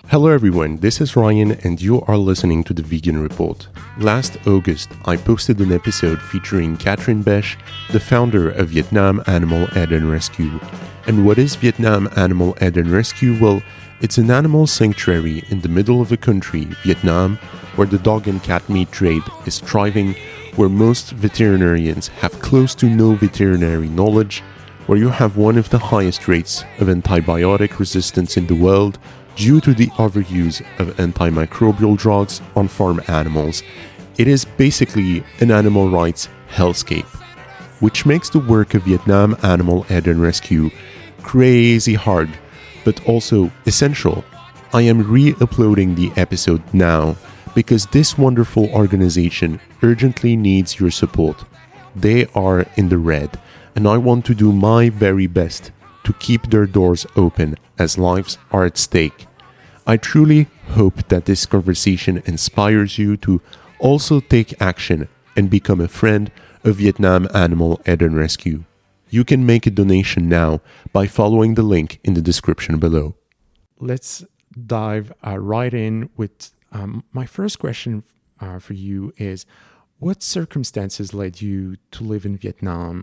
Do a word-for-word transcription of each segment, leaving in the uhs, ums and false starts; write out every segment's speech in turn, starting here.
Hello everyone, this is Ryan and you are listening to The Vegan Report. Last August, I posted an episode featuring Catherine Bech, the founder of Vietnam Animal Aid and Rescue. And what is Vietnam Animal Aid and Rescue? Well, it's an animal sanctuary in the middle of the country, Vietnam, where the dog and cat meat trade is thriving, where most veterinarians have close to no veterinary knowledge, where you have one of the highest rates of antibiotic resistance in the world, due to the overuse of antimicrobial drugs on farm animals. It is basically an animal rights hellscape, which makes the work of Vietnam Animal Aid and Rescue crazy hard, but also essential. I am re-uploading the episode now because this wonderful organization urgently needs your support. They are in the red, and I want to do my very best to keep their doors open as lives are at stake. I truly hope that this conversation inspires you to also take action and become a friend of Vietnam Animal Aid and Rescue. You can make a donation now by following the link in the description below. Let's dive uh, right in with um, my first question uh, for you is, what circumstances led you to live in Vietnam?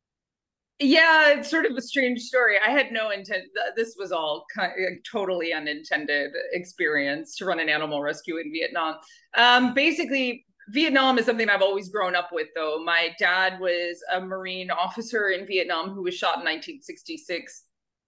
Yeah, it's sort of a strange story. I had no intent. This was all kind of totally unintended experience to run an animal rescue in Vietnam. Um, basically, Vietnam is something I've always grown up with, though. My dad was a Marine officer in Vietnam who was shot in nineteen sixty-six.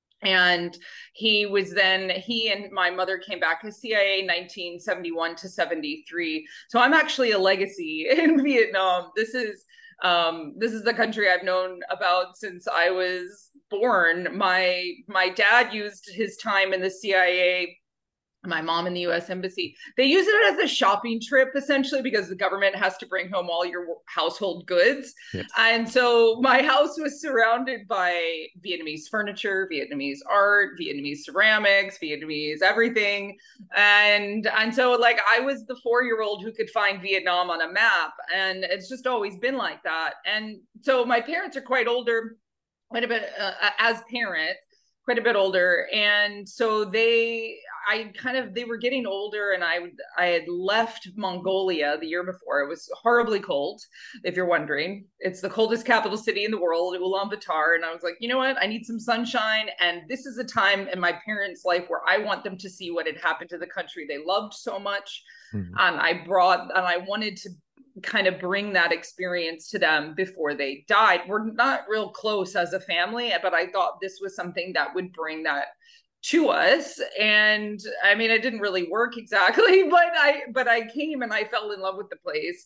And he was then, he and my mother came back as C I A nineteen seventy-one to seventy-three. So I'm actually a legacy in Vietnam. This is Um, this is the country I've known about since I was born. My my dad used his time in the C I A, my mom in the U S Embassy. They use it as a shopping trip, essentially, because the government has to bring home all your household goods. Yes. And so my house was surrounded by Vietnamese furniture, Vietnamese art, Vietnamese ceramics, Vietnamese everything. And, and so like I was the four-year-old who could find Vietnam on a map. And it's just always been like that. And so my parents are quite older, quite a bit uh, as parents, quite a bit older. And so they, I kind of, they were getting older, and I, I had left Mongolia the year before. It was horribly cold, if you're wondering. It's the coldest capital city in the world, Ulaanbaatar. And I was like, you know what? I need some sunshine. And this is a time in my parents' life where I want them to see what had happened to the country they loved so much. Mm-hmm. And I brought, and I wanted to kind of bring that experience to them before they died. We're not real close as a family, but I thought this was something that would bring that to us. And I mean, it didn't really work exactly, but I but I came and I fell in love with the place.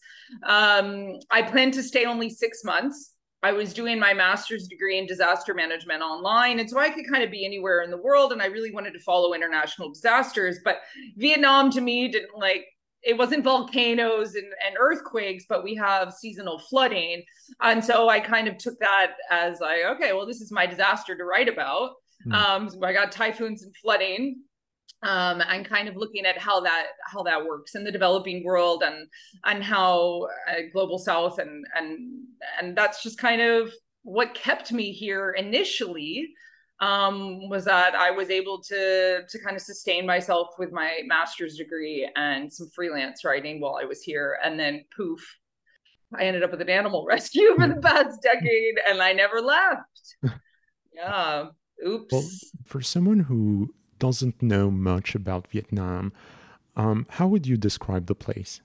Um, I planned to stay only six months. I was doing my master's degree in disaster management online, and so I could kind of be anywhere in the world, and I really wanted to follow international disasters. But Vietnam to me didn't like, it wasn't volcanoes and, and earthquakes, but we have seasonal flooding. And so I kind of took that as like, okay, well, this is my disaster to write about. Mm. Um, so I got typhoons and flooding, um, and kind of looking at how that how that works in the developing world, and and how uh, global South, and and and that's just kind of what kept me here initially. Um, was that I was able to to kind of sustain myself with my master's degree and some freelance writing while I was here. And then poof, I ended up with an animal rescue for the past decade, and I never left. Yeah. Oops. Well, for someone who doesn't know much about Vietnam, um, how would you describe the place?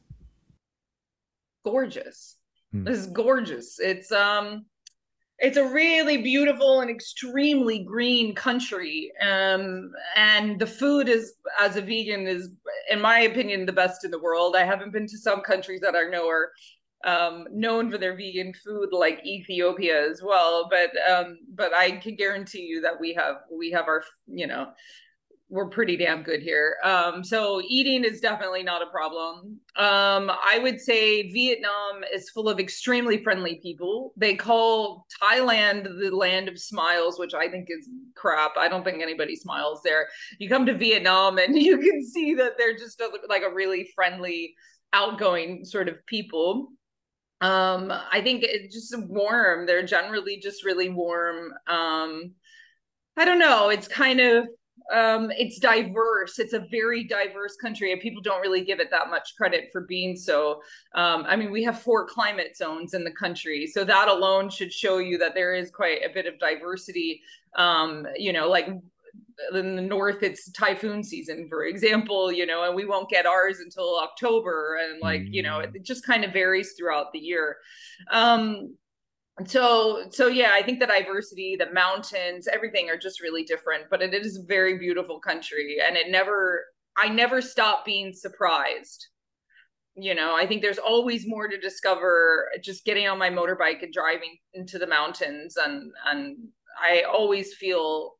Gorgeous. Hmm. This is gorgeous. It's um It's a really beautiful and extremely green country. Um, and the food is, as a vegan, is, in my opinion, the best in the world. I haven't been to some countries that I know are um, known for their vegan food, like Ethiopia as well. But um, but I can guarantee you that we have we have our, you know, we're pretty damn good here. Um, so eating is definitely not a problem. Um, I would say Vietnam is full of extremely friendly people. They call Thailand the land of smiles, which I think is crap. I don't think anybody smiles there. You come to Vietnam and you can see that they're just a, like a really friendly, outgoing sort of people. Um, I think it's just warm. They're generally just really warm. Um, I don't know. It's kind of, um, it's diverse. It's a very diverse country, and people don't really give it that much credit for being so. Um, I mean, we have four climate zones in the country, so that alone should show you that there is quite a bit of diversity. Um, you know, like in the north, it's typhoon season, for example, you know, and we won't get ours until October, and like, you know, it, it just kind of varies throughout the year. Um, so so yeah, I think the diversity, the mountains, everything are just really different, but it is a very beautiful country, and it never I never stop being surprised. You know, I think there's always more to discover just getting on my motorbike and driving into the mountains, and and I always feel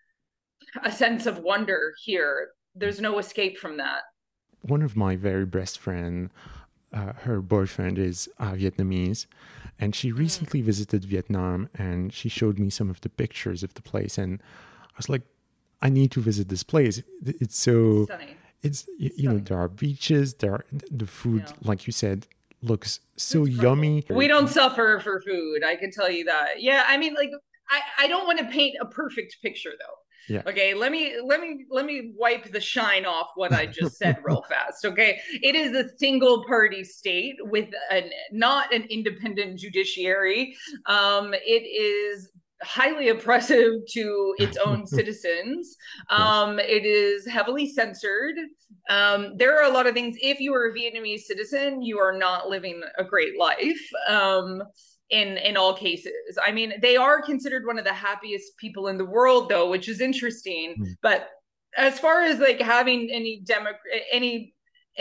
a sense of wonder here. There's no escape from that. One of my very best friend, uh, her boyfriend is uh, Vietnamese, and she recently mm. visited Vietnam, and she showed me some of the pictures of the place, and I was like, I need to visit this place. It's so stunning. It's you, you know, there are beaches, there are the food, yeah. like you said, looks so yummy. We don't suffer for food, I can tell you that. Yeah, I mean, like, I, I don't want to paint a perfect picture though. Yeah. Okay, let me let me let me wipe the shine off what I just said real fast. Okay, it is a single party state with an not an independent judiciary. Um, it is highly oppressive to its own citizens. Um, yes. It is heavily censored. Um, there are a lot of things. If you are a Vietnamese citizen, you are not living a great life. Um, in in all cases. I mean, they are considered one of the happiest people in the world, though, which is interesting. Mm. But as far as like having any demo any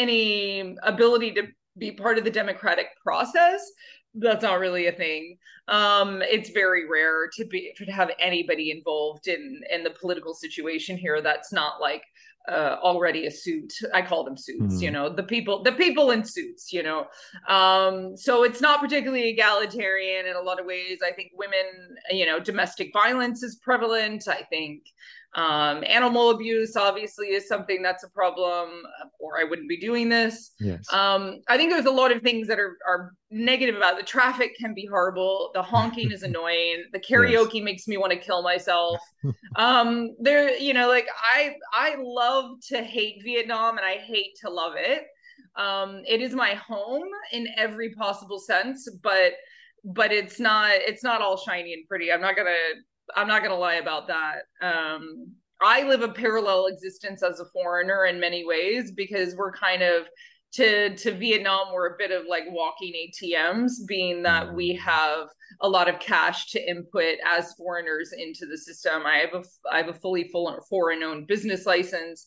any ability to be part of the democratic process, that's not really a thing. Um, it's very rare to be to have anybody involved in in the political situation here that's not like Uh, already a suit. I call them suits, mm. you know, the people, the people in suits, you know. Um, so it's not particularly egalitarian in a lot of ways. I think women, you know, domestic violence is prevalent. I think um, animal abuse obviously is something that's a problem, or I wouldn't be doing this. Yes. Um, I think there's a lot of things that are, are negative about it. The traffic can be horrible. The honking is annoying. The karaoke yes. makes me want to kill myself. um, there, you know, like I, I love to hate Vietnam, and I hate to love it. Um, it is my home in every possible sense, but, but it's not, it's not all shiny and pretty. I'm not gonna, I'm not gonna lie about that. Um, I live a parallel existence as a foreigner in many ways, because we're kind of, to to Vietnam, we're a bit of like walking A T Ms, being that we have a lot of cash to input as foreigners into the system. I have a I have a fully full foreign owned business license.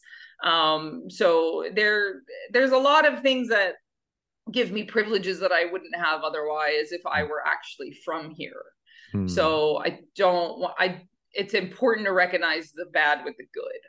Um, so there there's a lot of things that give me privileges that I wouldn't have otherwise if I were actually from here. Hmm. So I don't want I it's important to recognize the bad with the good.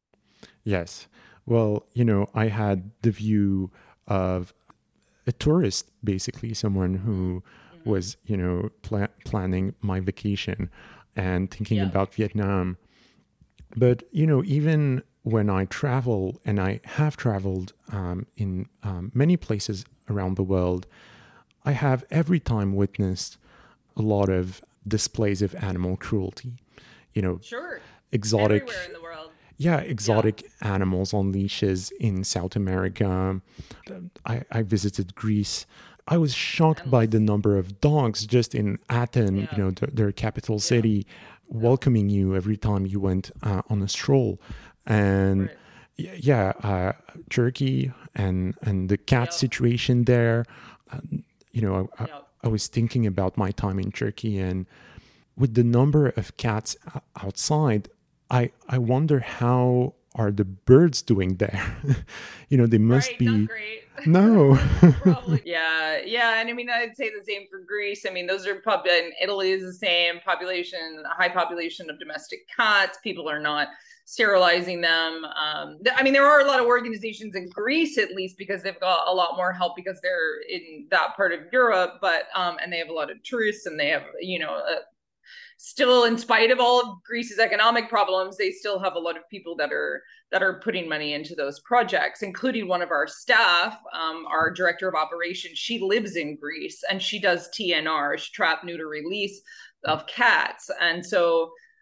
Yes. Well, you know, I had the view of a tourist, basically someone who mm-hmm. was, you know, pla- planning my vacation and thinking yeah. about Vietnam. But, you know, even when I travel, and I have traveled um, in um, many places around the world, I have every time witnessed a lot of displays of animal cruelty, you know, sure. exotic. Everywhere in the world. Yeah, exotic yeah. animals on leashes in South America. I, I visited Greece. I was shocked Animals. by the number of dogs just in Athens, yeah. you know, the, their capital city, yeah. welcoming you every time you went uh, on a stroll. And right. yeah, uh, Turkey and, and the cat yep. situation there. Uh, you know, I, yep. I, I was thinking about my time in Turkey, and with the number of cats outside, I, I wonder how are the birds doing there? You know, they must right, be not great. No. Probably. Yeah, yeah, and I mean, I'd say the same for Greece. I mean, those are pub. And Italy is the same population, a high population of domestic cats. People are not sterilizing them. Um, th- I mean, there are a lot of organizations in Greece, at least, because they've got a lot more help because they're in that part of Europe. But um, and they have a lot of tourists, and they have, you know. A, Still, in spite of all of Greece's economic problems, they still have a lot of people that are that are putting money into those projects, including one of our staff, um, our director of operations. She lives in Greece, and she does T N R, trap, neuter, release of cats. And so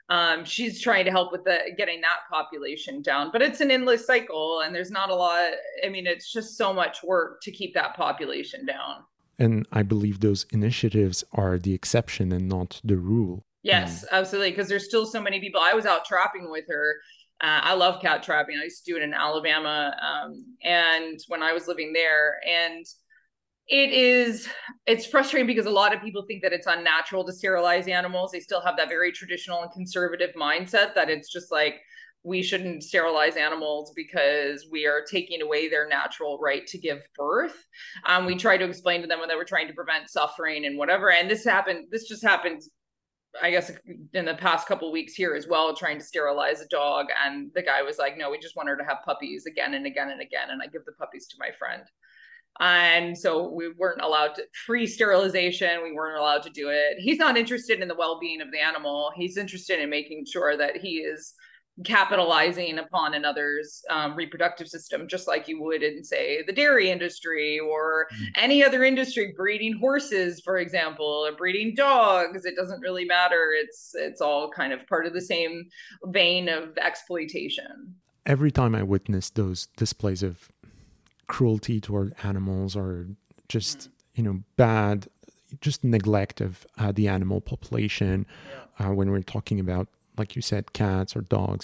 Um, she's trying to help with the getting that population down, but it's an endless cycle, and there's not a lot. I mean, it's just so much work to keep that population down. And I believe those initiatives are the exception and not the rule. Yes, mm. absolutely. Because there's still so many people. I was out trapping with her. Uh, I love cat trapping. I used to do it in Alabama. Um, and when I was living there, and it is, it's frustrating because a lot of people think that it's unnatural to sterilize animals. They still have that very traditional and conservative mindset that it's just like, we shouldn't sterilize animals because we are taking away their natural right to give birth. Um, we try to explain to them that we're trying to prevent suffering and whatever. And this happened, this just happened, I guess, in the past couple of weeks here as well, trying to sterilize a dog. And the guy was like, no, we just want her to have puppies again and again and again. And I give the puppies to my friend. And so we weren't allowed to, free sterilization. We weren't allowed to do it. He's not interested in the well-being of the animal. He's interested in making sure that he is capitalizing upon another's um, reproductive system, just like you would in, say, the dairy industry or mm. any other industry, breeding horses, for example, or breeding dogs. It doesn't really matter. It's it's all kind of part of the same vein of exploitation. Every time I witness those displays of cruelty toward animals or just, mm. you know, bad, just neglect of uh, the animal population, yeah. uh, when we're talking about, like you said, cats or dogs,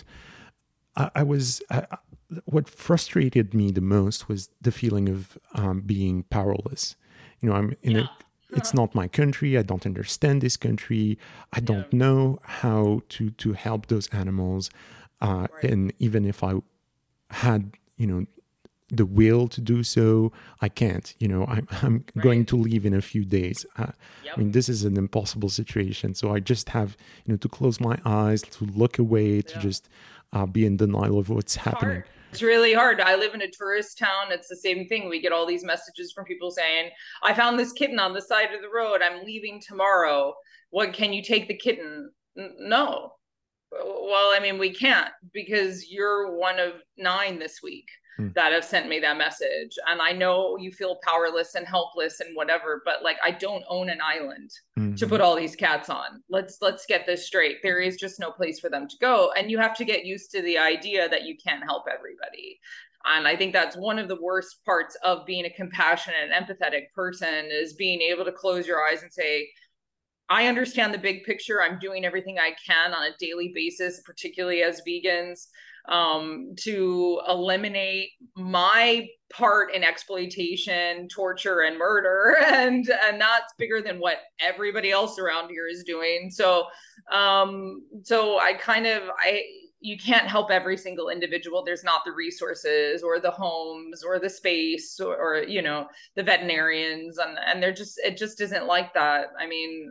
I, I was, I, what frustrated me the most was the feeling of um, being powerless. You know, I'm in yeah. a, it's not my country. I don't understand this country. I don't yeah. know how to, to help those animals. Uh, right. And even if I had, you know, the will to do so, I can't. You know, I'm I'm right. going to leave in a few days. Uh, yep. I mean, this is an impossible situation. So I just have, you know, to close my eyes, to look away, to yeah. just uh, be in denial of what's it's happening. Hard. It's really hard. I live in a tourist town. It's the same thing. We get all these messages from people saying, I found this kitten on the side of the road. I'm leaving tomorrow. What, can you take the kitten? N- no. Well, I mean, we can't, because you're one of nine this week that have sent me that message. And I know you feel powerless and helpless and whatever, but like, I don't own an island mm-hmm. to put all these cats on. Let's, let's get this straight. There is just no place for them to go. And you have to get used to the idea that you can't help everybody. And I think that's one of the worst parts of being a compassionate and empathetic person, is being able to close your eyes and say, I understand the big picture. I'm doing everything I can on a daily basis, particularly as vegans, um, to eliminate my part in exploitation, torture, and murder. And, and that's bigger than what everybody else around here is doing. So, um, so I kind of, I, you can't help every single individual. There's not the resources or the homes or the space or, or you know, the veterinarians, and, and they're just, it just isn't like that. I mean,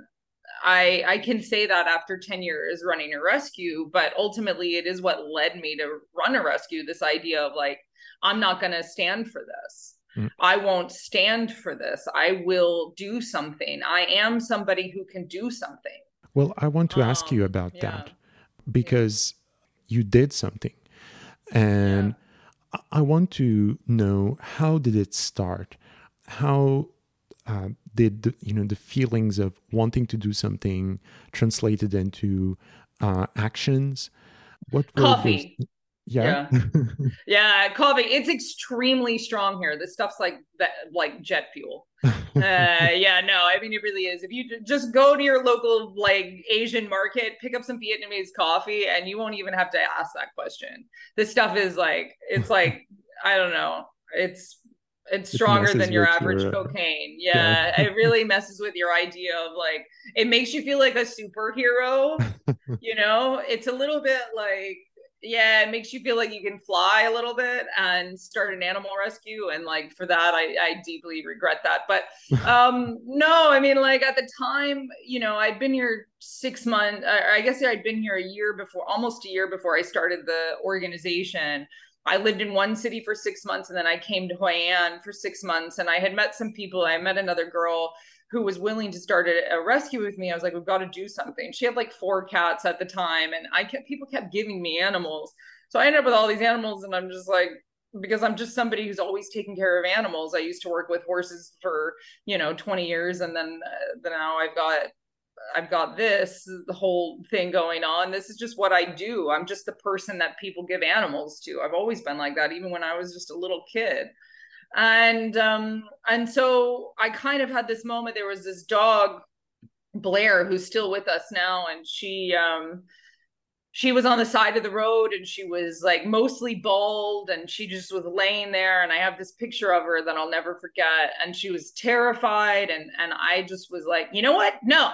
I, I can say that after ten years running a rescue, but ultimately it is what led me to run a rescue. This idea of like, I'm not going to stand for this. Mm. I won't stand for this. I will do something. I am somebody who can do something. Well, I want to ask um, you about yeah. that, because yeah. you did something. And yeah. I want to know, how did it start? How Uh, did the, you know, the feelings of wanting to do something translated into uh, actions? What were coffee? Those... Yeah, yeah, yeah, coffee. It's extremely strong here. This stuff's like that, like jet fuel. uh, yeah, no, I mean, it really is. If you just go to your local like Asian market, pick up some Vietnamese coffee, and you won't even have to ask that question. This stuff is like, it's like, I don't know, it's. It's stronger it than your average your, uh, cocaine. Yeah, yeah. It really messes with your idea of like, it makes you feel like a superhero. You know, it's a little bit like, yeah, it makes you feel like you can fly a little bit and start an animal rescue. And like, for that, I, I deeply regret that. But um, no, I mean, like at the time, you know, I'd been here six months, I guess I'd been here a year before, almost a year before I started the organization. I lived in one city for six months and then I came to Hoi An for six months and I had met some people. I met another girl who was willing to start a, a rescue with me. I was like, we've got to do something. She had like four cats at the time and I kept, people kept giving me animals. So I ended up with all these animals and I'm just like, because I'm just somebody who's always taken care of animals. I used to work with horses for, you know, twenty years. And then, uh, then now I've got I've got this, the whole thing going on. This is just what I do. I'm just the person that people give animals to. I've always been like that, even when I was just a little kid. And um, and so I kind of had this moment. There was this dog, Blair, who's still with us now, and she um, she was on the side of the road, and she was like mostly bald, and she just was laying there. And I have this picture of her that I'll never forget. And she was terrified, and and I just was like, you know what? No,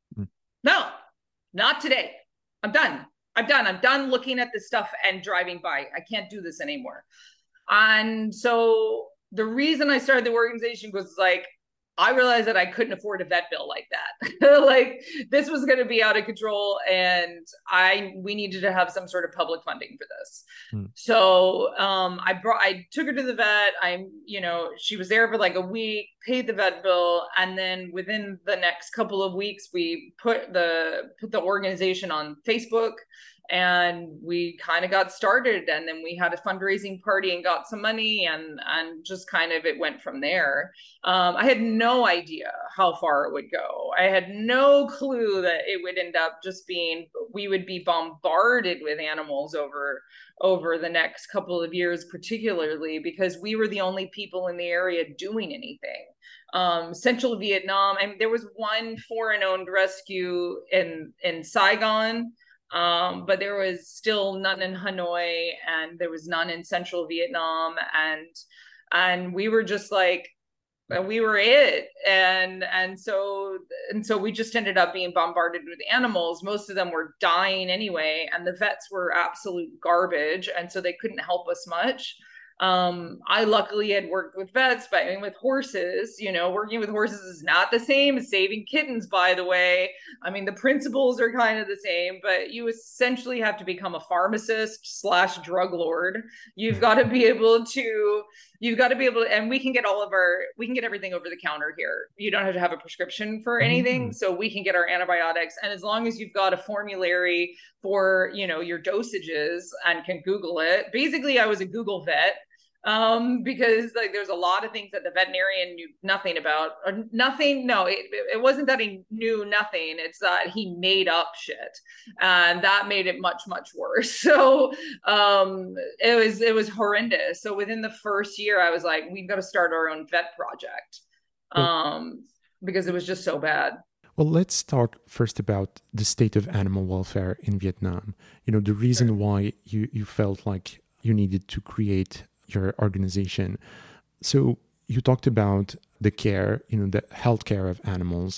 no, not today. I'm done. I'm done. I'm done looking at this stuff and driving by. I can't do this anymore. And so the reason I started the organization was like, I realized that I couldn't afford a vet bill like that. Like this was going to be out of control, and I we needed to have some sort of public funding for this. Hmm. So um, I brought I took her to the vet. I you know she was there for like a week, paid the vet bill, and then within the next couple of weeks, we put the put the organization on Facebook. And we kind of got started, and then we had a fundraising party and got some money, and and just kind of it went from there. Um, I had no idea how far it would go. I had no clue that it would end up just being, we would be bombarded with animals over over the next couple of years, particularly because we were the only people in the area doing anything. Um, Central Vietnam, and there was one foreign-owned rescue in in Saigon. Um, but there was still none in Hanoi, and there was none in Central Vietnam. And, and we were just like, we were it. And, and so, and so we just ended up being bombarded with animals. Most of them were dying anyway. And the vets were absolute garbage. And so they couldn't help us much. Um, I luckily had worked with vets, but I mean, with horses, you know, working with horses is not the same as saving kittens, by the way. I mean, the principles are kind of the same, but you essentially have to become a pharmacist slash drug lord. You've got to be able to, you've got to be able to, and we can get all of our, we can get everything over the counter here. You don't have to have a prescription for anything. Mm-hmm. So we can get our antibiotics. And as long as you've got a formulary for, you know, your dosages and can Google it. Basically, I was a Google vet. Um, because like there's a lot of things that the veterinarian knew nothing about, or nothing. No, it, it wasn't that he knew nothing. It's that he made up shit, and that made it much, much worse. So um, it was it was horrendous. So within the first year, I was like, we've got to start our own vet project, um, because it was just so bad. Well, let's talk first about the state of animal welfare in Vietnam. You know, the reason sure. why you you felt like you needed to create your organization. So you talked about the care, you know, the healthcare of animals.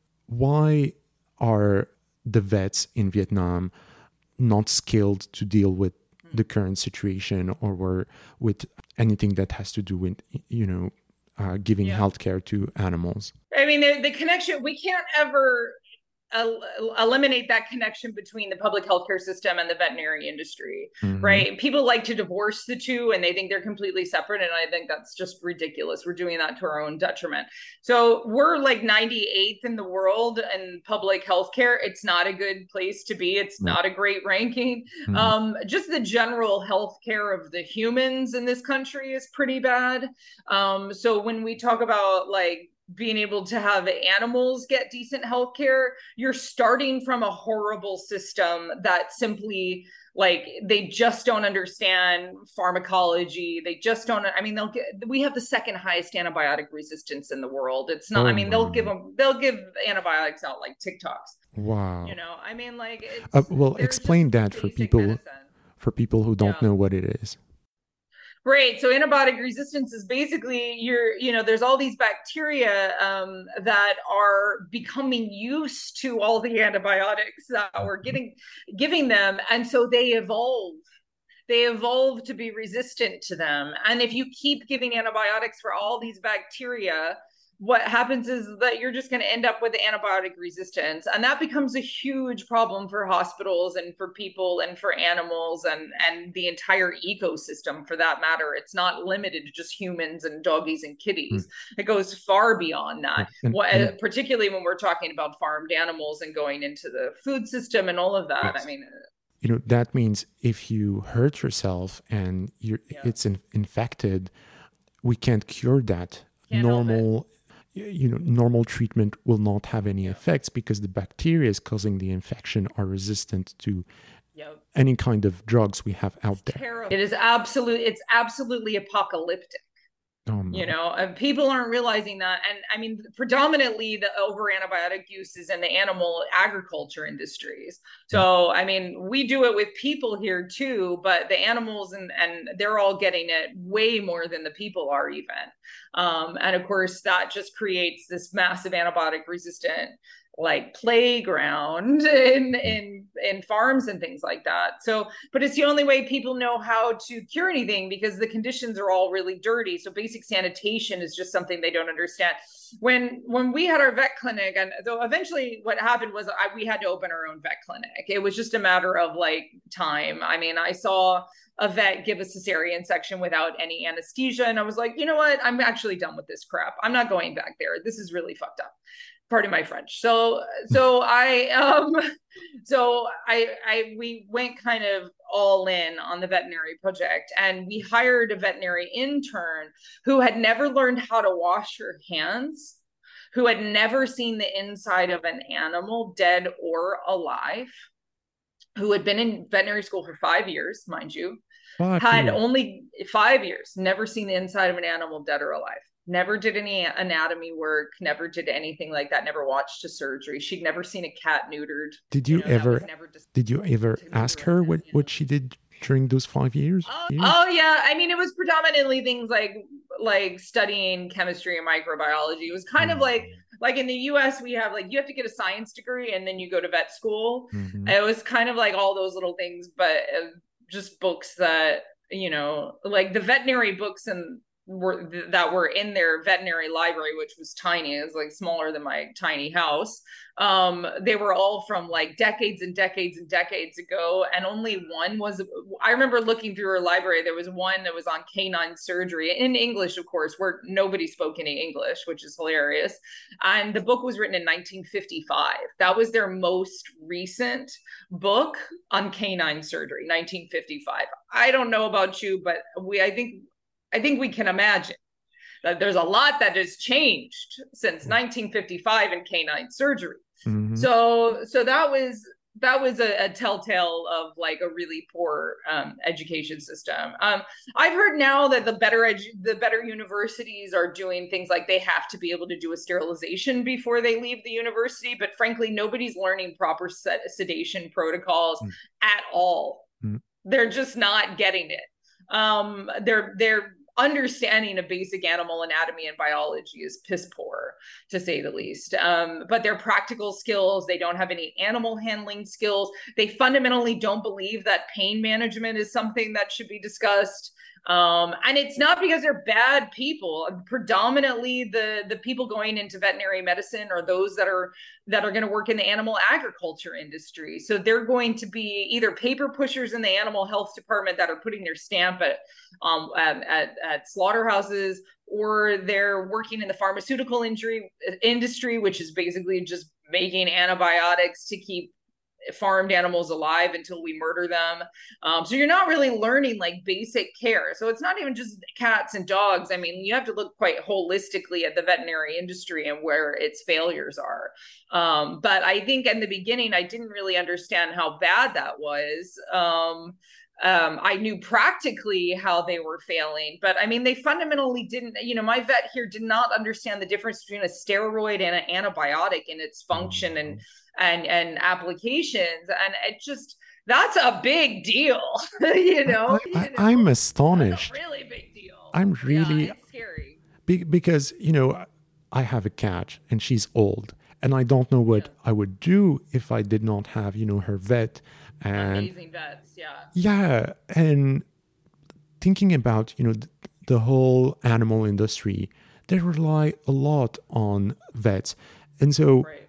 Why are the vets in Vietnam not skilled to deal with the current situation, or were with anything that has to do with, you know, uh, giving yeah. healthcare to animals? I mean, the, the connection, we can't ever El- eliminate that connection between the public healthcare system and the veterinary industry, mm-hmm. right? People like to divorce the two, and they think they're completely separate. And I think that's just ridiculous. We're doing that to our own detriment. So we're like ninety-eighth in the world in public healthcare. It's not a good place to be. It's mm-hmm. not a great ranking. Mm-hmm. Um, just the general healthcare of the humans in this country is pretty bad. Um, so when we talk about like being able to have animals get decent health care, you're starting from a horrible system that simply, like, they just don't understand pharmacology. They just don't, I mean, they'll get, we have the second highest antibiotic resistance in the world. It's not, oh, I mean, they'll give them, they'll give antibiotics out like TikToks. Wow. You know, I mean, like, it's, uh, well, explain that for people, medicine. for people who don't yeah. know what it is. Right. So antibiotic resistance is basically you're, you know, there's all these bacteria um, that are becoming used to all the antibiotics that we're getting, giving them. And so they evolve. They evolve to be resistant to them. And if you keep giving antibiotics for all these bacteria, what happens is that you're just going to end up with antibiotic resistance. And that becomes a huge problem for hospitals and for people and for animals and, and the entire ecosystem for that matter. It's not limited to just humans and doggies and kitties. Mm. It goes far beyond that, and, what, and, particularly when we're talking about farmed animals and going into the food system and all of that. Yes. I mean, you know, that means if you hurt yourself and you're, yeah. it's in, infected, we can't cure that. Can't normal you know, normal treatment will not have any effects because the bacteria causing the infection are resistant to yep. any kind of drugs we have out there. Terrible. It is absolute. It's absolutely apocalyptic. Oh, no. You know, and people aren't realizing that. And I mean, predominantly the over antibiotic use is in the animal agriculture industries. So, I mean, we do it with people here too, but the animals and, and they're all getting it way more than the people are even. Um, and of course, that just creates this massive antibiotic resistant like playground in in in farms and things like that. So, but it's the only way people know how to cure anything because the conditions are all really dirty. So basic sanitation is just something they don't understand. When when we had our vet clinic, and so eventually what happened was I, we had to open our own vet clinic. It was just a matter of like time. I mean, I saw a vet give a cesarean section without any anesthesia, and I was like, you know what? I'm actually done with this crap. I'm not going back there. This is really fucked up. Pardon my French. So, so I, um, so I, I, we went kind of all in on the veterinary project, and we hired a veterinary intern who had never learned how to wash her hands, who had never seen the inside of an animal, dead or alive, who had been in veterinary school for five years, mind you, five had years. only five years, never seen the inside of an animal, dead or alive. Never did any anatomy work, never did anything like that, never watched a surgery. She'd never seen a cat neutered. Did you, you know, ever did you ever ask her what, what she did during those five years? Oh, yeah. oh yeah. I mean, it was predominantly things like like studying chemistry and microbiology. It was kind mm-hmm. of like like in the U S we have like you have to get a science degree and then you go to vet school. Mm-hmm. It was kind of like all those little things, but uh, just books that, you know, like the veterinary books and were that were in their veterinary library, which was tiny. It was like smaller than my tiny house. Um, they were all from like decades and decades and decades ago. And only one was, I remember looking through her library, there was one that was on canine surgery in English, of course, where nobody spoke any English, which is hilarious. And the book was written in nineteen fifty-five. That was their most recent book on canine surgery, nineteen fifty-five. I don't know about you, but we, I think, I think we can imagine that there's a lot that has changed since nineteen fifty-five in canine surgery. Mm-hmm. So, so that was that was a, a telltale of like a really poor um, education system. Um, I've heard now that the better edu- the better universities are doing things like they have to be able to do a sterilization before they leave the university. But frankly, nobody's learning proper sed- sedation protocols mm-hmm. at all. Mm-hmm. They're just not getting it. Um, they're they're understanding of basic animal anatomy and biology is piss poor, to say the least. Um, but their practical skills, they don't have any animal handling skills. They fundamentally don't believe that pain management is something that should be discussed. Um, and it's not because they're bad people. Predominantly, the the people going into veterinary medicine are those that are that are going to work in the animal agriculture industry. So they're going to be either paper pushers in the animal health department that are putting their stamp at um, at, at, at slaughterhouses, or they're working in the pharmaceutical injury industry, which is basically just making antibiotics to keep farmed animals alive until we murder them. Um, so you're not really learning like basic care. So it's not even just cats and dogs. I mean, you have to look quite holistically at the veterinary industry and where its failures are. Um, but I think in the beginning, I didn't really understand how bad that was. Um, Um, I knew practically how they were failing, but I mean, they fundamentally didn't, you know, my vet here did not understand the difference between a steroid and an antibiotic in its function and, and, and applications. And it just, that's a big deal, you know? I, I, I'm astonished. That's a really big deal. I'm really yeah, it's scary. Be, because, you know, I have a cat and she's old and I don't know what yeah. I would do if I did not have, you know, her vet. And amazing vets, yeah. Yeah, and thinking about, you know, the, the whole animal industry, they rely a lot on vets. And so right.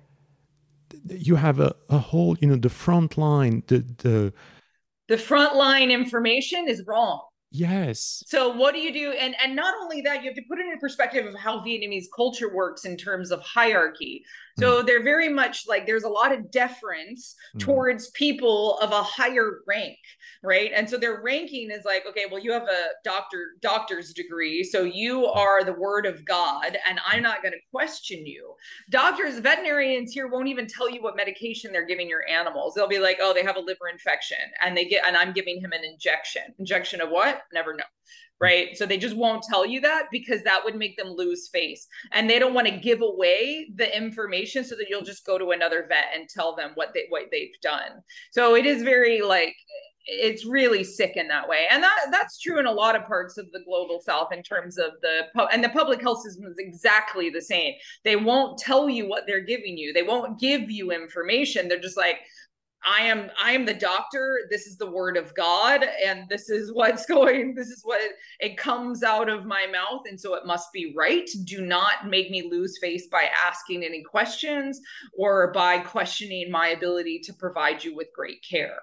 you have a, a whole, you know, the front line, the the the front line information is wrong. Yes. So what do you do? And and not only that, you have to put it in perspective of how Vietnamese culture works in terms of hierarchy. So they're very much like, there's a lot of deference mm. towards people of a higher rank, right? And so their ranking is like, okay, well, you have a doctor doctor's degree, so you are the word of God, and I'm not going to question you. Doctors, veterinarians here won't even tell you what medication they're giving your animals. They'll be like, oh, they have a liver infection, and they get, and I'm giving him an injection. Injection of what? Never know. Right. So they just won't tell you that, because that would make them lose face. And they don't want to give away the information so that you'll just go to another vet and tell them what they what they've done. So it is very like, it's really sick in that way. And that that's true in a lot of parts of the global south in terms of the, and the public health system is exactly the same. They won't tell you what they're giving you. They won't give you information. They're just like, I am, I am the doctor. This is the word of God. And this is what's going, this is what it, it comes out of my mouth. And so it must be right. Do not make me lose face by asking any questions or by questioning my ability to provide you with great care.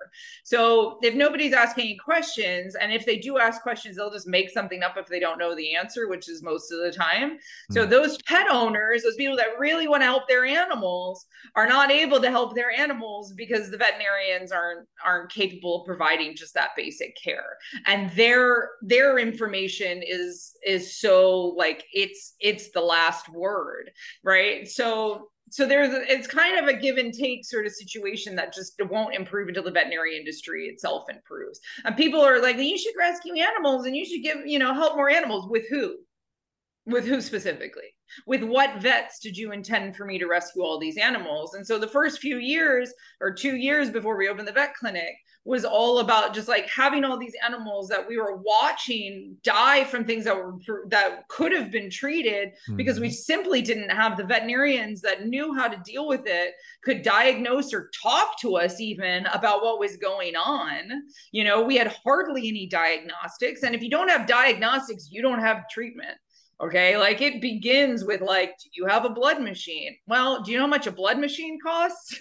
So if nobody's asking any questions, and if they do ask questions, they'll just make something up if they don't know the answer, which is most of the time. Mm. So those pet owners, those people that really want to help their animals, are not able to help their animals because the veterinarians aren't aren't capable of providing just that basic care, and their their information is is so like it's it's the last word, right? So so there's it's kind of a give and take sort of situation that just won't improve until the veterinary industry itself improves. And people are like, you should rescue animals and you should give, you know, help more animals. With who? With who specifically? With what vets did you intend for me to rescue all these animals? And so the first few years or two years before we opened the vet clinic was all about just like having all these animals that we were watching die from things that were that could have been treated, mm-hmm. because we simply didn't have the veterinarians that knew how to deal with it, could diagnose or talk to us even about what was going on. You know, we had hardly any diagnostics. And if you don't have diagnostics, you don't have treatment. Okay, like it begins with like, do you have a blood machine? Well, do you know how much a blood machine costs?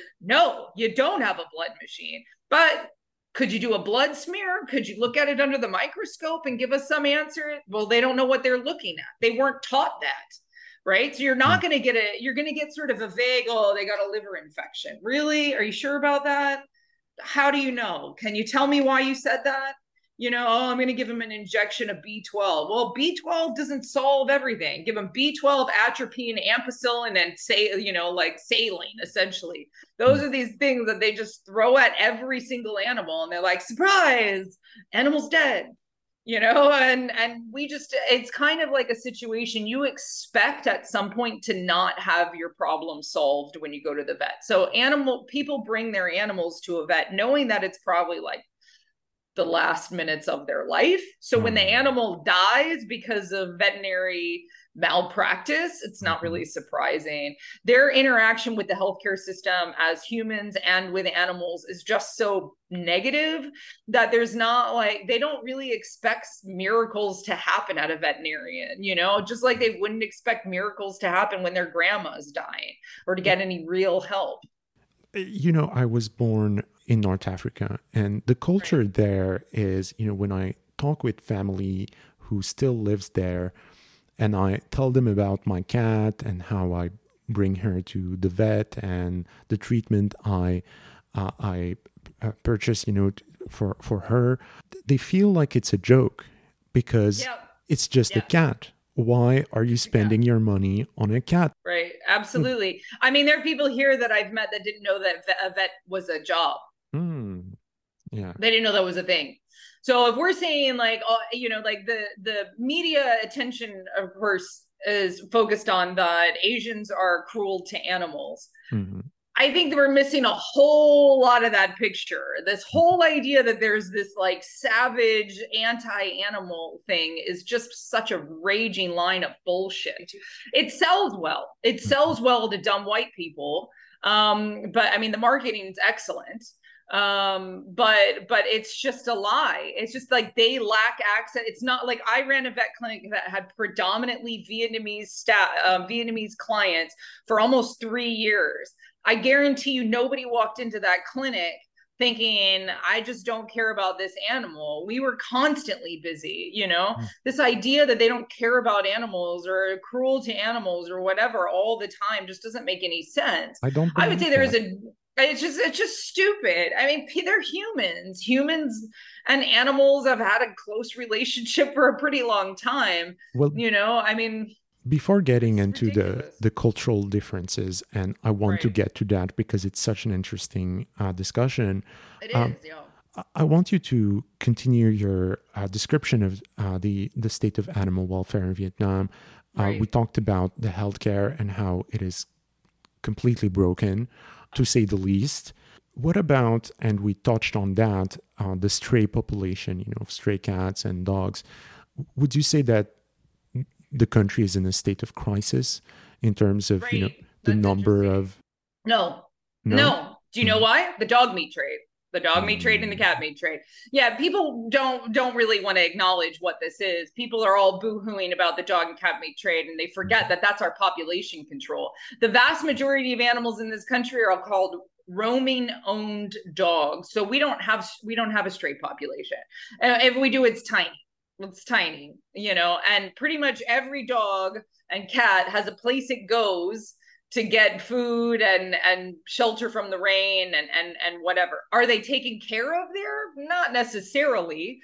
No, you don't have a blood machine. But could you do a blood smear? Could you look at it under the microscope and give us some answer? Well, they don't know what they're looking at. They weren't taught that, right? So you're not going to get a, you're going to get sort of a vague, oh, they got a liver infection. Really? Are you sure about that? How do you know? Can you tell me why you said that? You know, oh, I'm going to give him an injection of B twelve. Well, B twelve doesn't solve everything. Give him B twelve, atropine, ampicillin, and say, you know, like saline, essentially. Those are these things that they just throw at every single animal. And they're like, surprise, animal's dead. You know, and, and we just, it's kind of like a situation you expect at some point to not have your problem solved when you go to the vet. So animal people bring their animals to a vet knowing that it's probably like the last minutes of their life. So when the animal dies because of veterinary malpractice, it's not really surprising. Their interaction with the healthcare system as humans and with animals is just so negative that there's not like, they don't really expect miracles to happen at a veterinarian, you know, just like they wouldn't expect miracles to happen when their grandma's dying or to get any real help. You know, I was born in North Africa, and the culture right. there is, you know, when I talk with family who still lives there and I tell them about my cat and how I bring her to the vet and the treatment I uh, I uh, purchase, you know, for, for her, they feel like it's a joke because yep. it's just yep. a cat. Why are you spending yeah. your money on a cat? Right. Absolutely. I mean, there are people here that I've met that didn't know that a vet was a job. Mm. Yeah. They didn't know that was a thing. So if we're saying like, uh, you know, like the, the media attention, of course, is focused on that Asians are cruel to animals. Mm-hmm. I think that we're missing a whole lot of that picture. This whole idea that there's this like savage anti-animal thing is just such a raging line of bullshit. It sells well. It sells well to dumb white people. Um, but I mean, the marketing is excellent. Um, but, but it's just a lie. It's just like they lack access. It's not like I ran a vet clinic that had predominantly Vietnamese staff, um, Vietnamese clients for almost three years. I guarantee you nobody walked into that clinic thinking, I just don't care about this animal. We were constantly busy, you know, Mm. this idea that they don't care about animals or cruel to animals or whatever all the time just doesn't make any sense. I don't I would say believe there's that. a, it's just, it's just stupid. I mean, they're humans. Humans and animals have had a close relationship for a pretty long time. Well, you know, I mean, before getting it's into the, ridiculous. the cultural differences, and I want to Right. get to that because it's such an interesting uh, discussion, It is, um, yeah. I- I want you to continue your uh, description of uh, the, the state of animal welfare in Vietnam. Uh, Right. We talked about the healthcare and how it is completely broken, to say the least. What about, and we touched on that, uh, the stray population, you know, of stray cats and dogs. Would you say that the country is in a state of crisis in terms of, you know, Right. the That's number interesting. of... No, No? no. Do you know Mm. why? The dog meat trade. The dog meat trade and the Mm. cat meat trade. Yeah, people don't don't really want to acknowledge what this is. People are all boo-hooing about the dog and cat meat trade, and they forget that that's our population control. The vast majority of animals in this country are called roaming owned dogs. So we don't have we don't have a stray population. Uh, if we do, it's tiny. It's tiny, you know, and pretty much every dog and cat has a place it goes to get food and and shelter from the rain and and and whatever. Are they taken care of there? Not necessarily,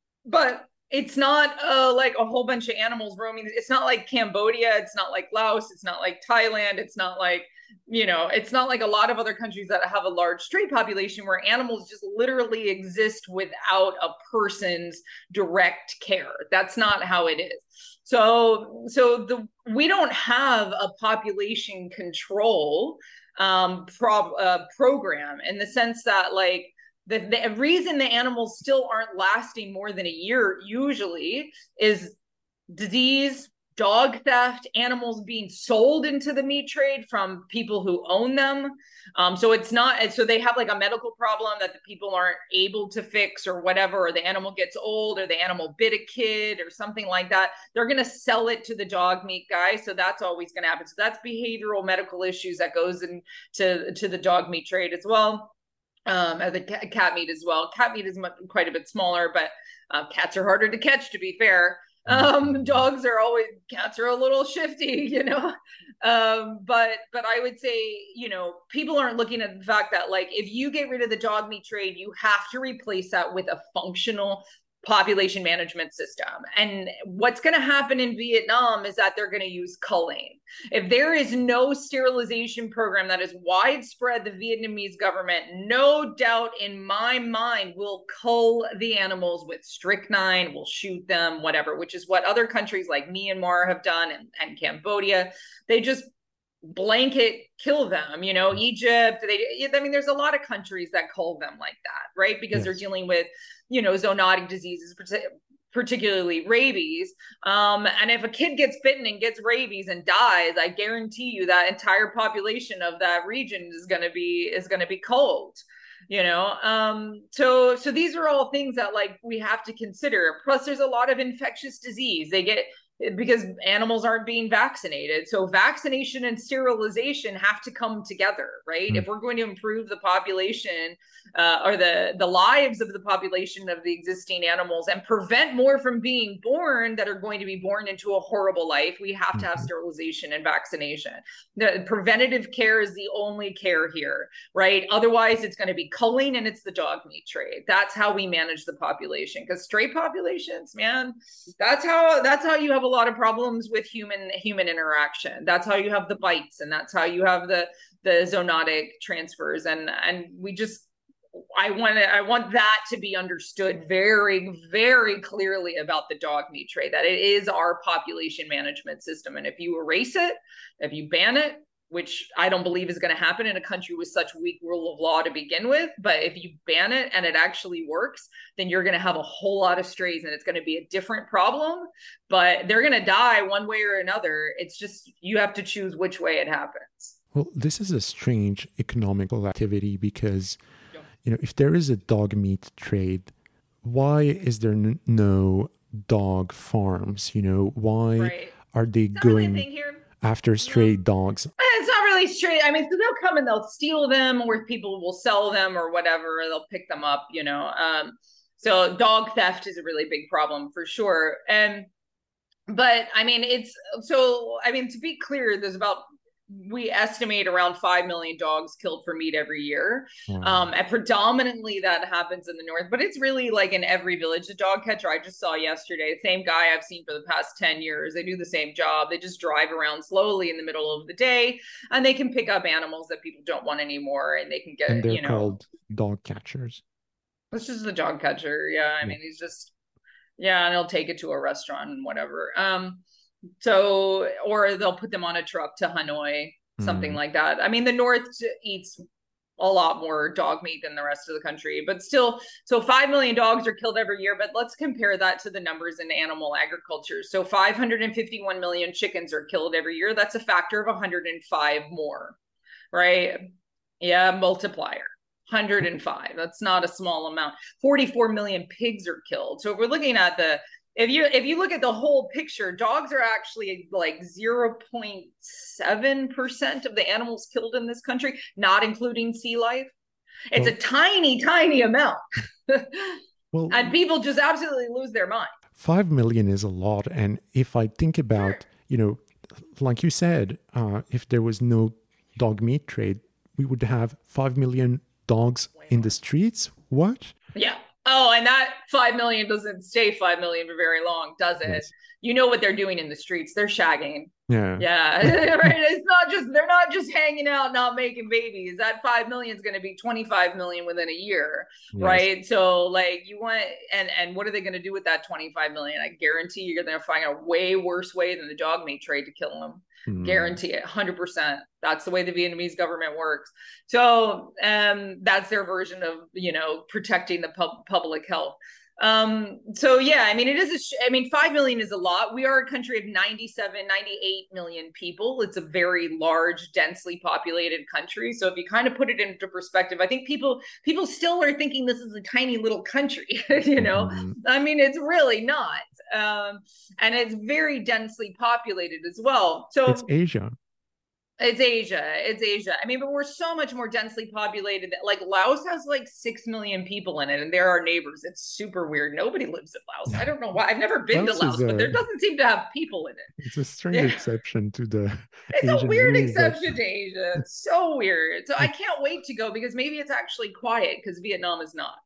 but it's not uh, like a whole bunch of animals roaming. It's not like Cambodia. It's not like Laos. It's not like Thailand. It's not like, you know, it's not like a lot of other countries that have a large stray population where animals just literally exist without a person's direct care. That's not how it is. So, so the we don't have a population control um, pro, uh, program in the sense that, like, the, the reason the animals still aren't lasting more than a year usually is disease, dog theft, animals being sold into the meat trade from people who own them. Um, so it's not, so they have like a medical problem that the people aren't able to fix or whatever, or the animal gets old, or the animal bit a kid or something like that. They're going to sell it to the dog meat guy. So that's always going to happen. So that's behavioral medical issues that goes into to the dog meat trade as well. Um, the cat meat as well. Cat meat is much, quite a bit smaller, but uh, cats are harder to catch, to be fair. Um, dogs are always, cats are a little shifty, you know. Um, but but I would say, you know, people aren't looking at the fact that, like, if you get rid of the dog meat trade, you have to replace that with a functional population management system. And what's going to happen in Vietnam is that they're going to use culling. If there is no sterilization program that is widespread, the Vietnamese government, no doubt in my mind, will cull the animals with strychnine, will shoot them, whatever, which is what other countries like Myanmar have done, and, and Cambodia. They just blanket kill them, you know, Egypt. They, I mean, there's a lot of countries that cull them like that, right? Because yes. they're dealing with, you know, zoonotic diseases, particularly rabies. Um, and if a kid gets bitten and gets rabies and dies, I guarantee you that entire population of that region is going to be is going to be culled. You know, um, so so these are all things that, like, we have to consider. Plus, there's a lot of infectious disease. They get because animals aren't being vaccinated. So vaccination and sterilization have to come together, right? Mm. If we're going to improve the population uh, or the, the lives of the population of the existing animals and prevent more from being born that are going to be born into a horrible life, we have to have mm-hmm. sterilization and vaccination. The preventative care is the only care here, right? Otherwise, it's going to be culling and it's the dog meat trade. That's how we manage the population, because stray populations, man, that's how that's how you have a lot of problems with human human interaction. That's how you have the bites, and that's how you have the the zoonotic transfers. And and we just I want to, I want that to be understood very, very clearly about the dog meat trade, that it is our population management system. And if you erase it, if you ban it, which I don't believe is going to happen in a country with such weak rule of law to begin with, but if you ban it and it actually works, then you're going to have a whole lot of strays, and it's going to be a different problem, but they're going to die one way or another. It's just, you have to choose which way it happens. Well, this is a strange economical activity because, you know, if there is a dog meat trade, why is there n- no dog farms? You know, why right. are they it's going really after stray no. dogs? It's not really really straight. I mean, so they'll come and they'll steal them, or people will sell them or whatever. Or they'll pick them up, you know. Um, so dog theft is a really big problem for sure. And but I mean, it's so. I mean, to be clear, there's about we estimate around five million dogs killed for meat every year. Mm. Um, and predominantly that happens in the north, but it's really like in every village. The dog catcher I just saw yesterday, same guy I've seen for the past ten years. They do the same job. They just drive around slowly in the middle of the day, and they can pick up animals that people don't want anymore, and they can get, and they're you know, called dog catchers. This is the dog catcher. Yeah. I yeah. mean, he's just, yeah. And he'll take it to a restaurant and whatever. Um, So, or they'll put them on a truck to Hanoi, something mm. like that. I mean, the North eats a lot more dog meat than the rest of the country, but still, so five million dogs are killed every year, but let's compare that to the numbers in animal agriculture. So five hundred fifty-one million chickens are killed every year. That's a factor of one hundred five more, right? Yeah, multiplier. one hundred five. That's not a small amount. forty-four million pigs are killed. So if we're looking at the If you if you look at the whole picture, dogs are actually like zero point seven percent of the animals killed in this country, not including sea life. It's well, a tiny, tiny amount. well, and people just absolutely lose their mind. Five million is a lot. And if I think about, sure. you know, like you said, uh, if there was no dog meat trade, we would have five million dogs in the streets. What? Yeah. Oh, and that five million doesn't stay five million for very long, does it? Yes. You know what they're doing in the streets. They're shagging. Yeah. Yeah. Right. It's not just, they're not just hanging out, not making babies. That five million is going to be twenty-five million within a year. Yes. Right. So like you want, and, and what are they going to do with that twenty-five million? I guarantee you're going to find a way worse way than the dog meat trade to kill them. Mm. Guarantee it. one hundred percent. That's the way the Vietnamese government works. So um, that's their version of, you know, protecting the pub- public health. Um, so yeah, I mean, it is, a sh- I mean, five million is a lot. We are a country of ninety-seven, ninety-eight million people. It's a very large, densely populated country. So if you kind of put it into perspective, I think people, people still are thinking this is a tiny little country, you know, mm-hmm. I mean, it's really not. Um, and it's very densely populated as well. So it's Asia. It's Asia. It's Asia. I mean, but we're so much more densely populated. Like Laos has like six million people in it, and they're our neighbors. It's super weird. Nobody lives in Laos. I don't know why. I've never been Laos to Laos, a, but there doesn't seem to have people in it. It's a strange yeah. exception to the It's Asian a weird rules, exception but... to Asia. It's so weird. So I can't wait to go because maybe it's actually quiet because Vietnam is not.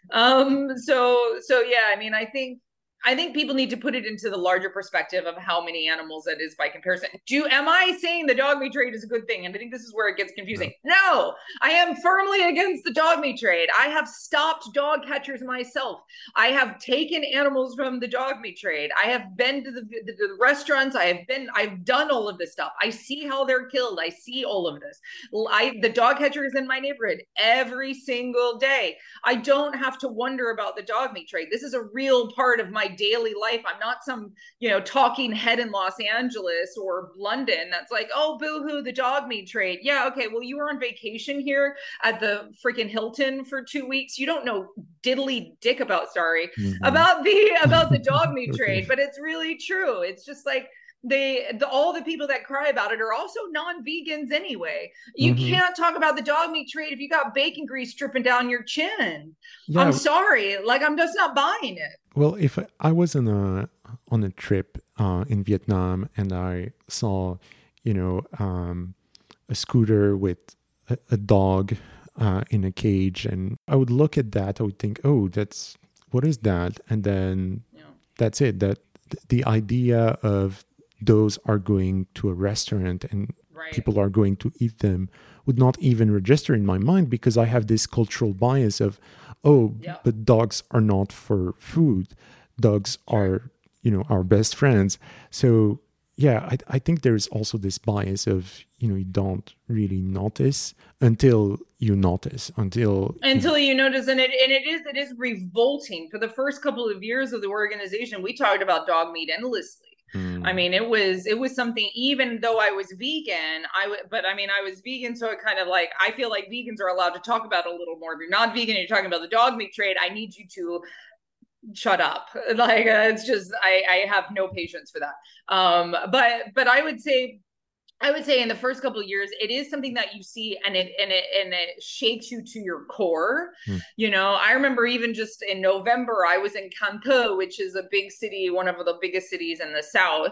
Um, so, so yeah, I mean, I think I think people need to put it into the larger perspective of how many animals that is by comparison. Do am I saying the dog meat trade is a good thing? And I think this is where it gets confusing. No, no I am firmly against the dog meat trade. I have stopped dog catchers myself. I have taken animals from the dog meat trade. I have been to the, the, the restaurants. I have been, I've done all of this stuff. I see how they're killed. I see all of this. I, the dog catcher is in my neighborhood every single day. I don't have to wonder about the dog meat trade. This is a real part of my daily life. I'm not some, you know, talking head in Los Angeles or London that's like, oh, boo-hoo, the dog meat trade. Yeah, okay, well, you were on vacation here at the freaking Hilton for two weeks. You don't know diddly dick about, sorry, mm-hmm. about the about the dog meat trade, but it's really true. It's just like, they the, all the people that cry about it are also non-vegans anyway. You mm-hmm. can't talk about the dog meat trade if you got bacon grease dripping down your chin. Yeah. I'm sorry, like I'm just not buying it. Well, if I was on a on a trip uh, in Vietnam and I saw, you know, um, a scooter with a, a dog uh, in a cage, and I would look at that, I would think, oh, that's what is that? And then yeah. that's it. That the idea of those are going to a restaurant and right. people are going to eat them would not even register in my mind because I have this cultural bias of, oh, yeah. but dogs are not for food. Dogs sure. are, you know, our best friends. So, yeah, I, I think there's also this bias of, you know, you don't really notice until you notice, until... Until you, know, you notice. And it and it is it is revolting. For the first couple of years of the organization, we talked about dog meat endlessly. I mean, it was, it was something, even though I was vegan, I would, but I mean, I was vegan. So it kind of like, I feel like vegans are allowed to talk about it a little more. If you're not vegan and you're talking about the dog meat trade, I need you to shut up. Like, uh, it's just, I, I have no patience for that. Um, but, but I would say, I would say in the first couple of years, it is something that you see and it and it and it shakes you to your core. Mm. You know, I remember even just in November, I was in Canton, which is a big city, one of the biggest cities in the south.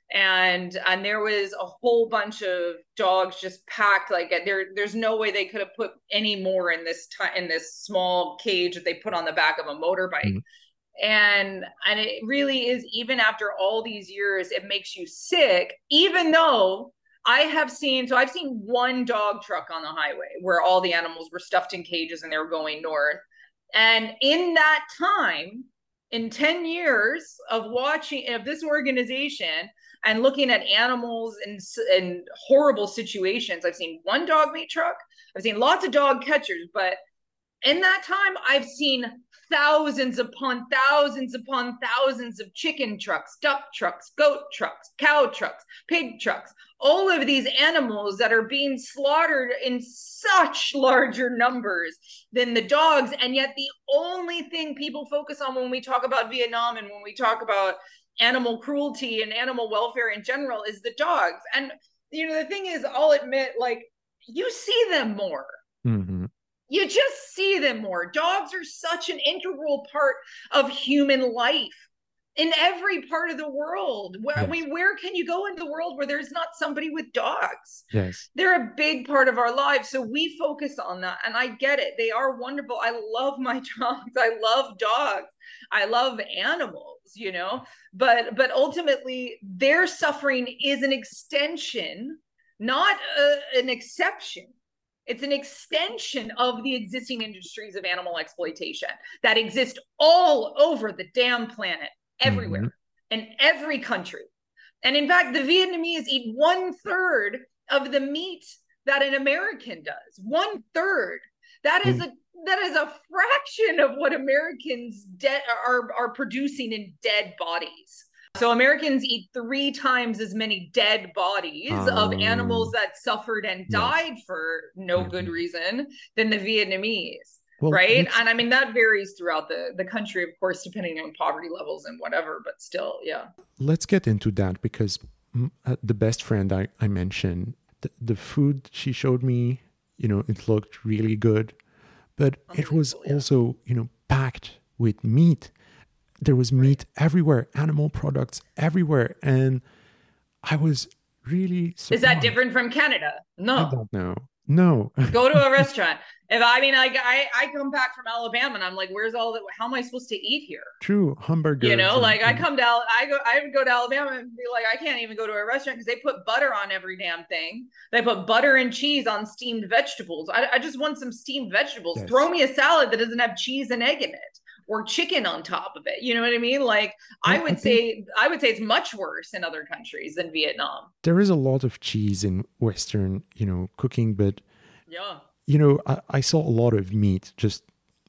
And and there was a whole bunch of dogs just packed. Like there, there's no way they could have put any more in this t- in this small cage that they put on the back of a motorbike. Mm. And and it really is, even after all these years, it makes you sick, even though I have seen, so I've seen one dog truck on the highway where all the animals were stuffed in cages and they were going north. And in that time, in ten years of watching of this organization and looking at animals in, in horrible situations, I've seen one dog meat truck. I've seen lots of dog catchers, but in that time, I've seen thousands upon thousands upon thousands of chicken trucks, duck trucks, goat trucks, cow trucks, pig trucks, all of these animals that are being slaughtered in such larger numbers than the dogs. And yet the only thing people focus on when we talk about Vietnam and when we talk about animal cruelty and animal welfare in general is the dogs. And, you know, the thing is, I'll admit, like, you see them more. Mm-hmm. You just see them more. Dogs are such an integral part of human life in every part of the world. Where, yes. I mean, where can you go in the world where there's not somebody with dogs? Yes. They're a big part of our lives. So we focus on that. And I get it. They are wonderful. I love my dogs. I love dogs. I love animals, you know, but, but ultimately their suffering is an extension, not a, an exception. It's an extension of the existing industries of animal exploitation that exist all over the damn planet, everywhere, mm-hmm. in every country. And in fact, the Vietnamese eat one third of the meat that an American does. One third. That is a that is a fraction of what Americans de- are are producing in dead bodies. So Americans eat three times as many dead bodies um, of animals that suffered and died yes. for no mm-hmm. good reason than the Vietnamese, well, right? And I mean, that varies throughout the, the country, of course, depending on poverty levels and whatever, but still, yeah. Let's get into that because uh, the best friend I, I mentioned, the, the food she showed me, you know, it looked really good, but it was yeah. also, you know, packed with meat. There was meat right. everywhere, animal products everywhere. And I was really surprised. Is that different from Canada? No. I don't know. No. Go to a restaurant. If I mean, like I, I come back from Alabama and I'm like, where's all the, how am I supposed to eat here? True. Hamburgers. You know, and, like I come down, I go, I would go to Alabama and be like, I can't even go to a restaurant because they put butter on every damn thing. They put butter and cheese on steamed vegetables. I, I just want some steamed vegetables. Yes. Throw me a salad that doesn't have cheese and egg in it. Or chicken on top of it. You know what I mean? Like I would I say, I would say it's much worse in other countries than Vietnam. There is a lot of cheese in Western, you know, cooking, but yeah, you know, I, I saw a lot of meat, just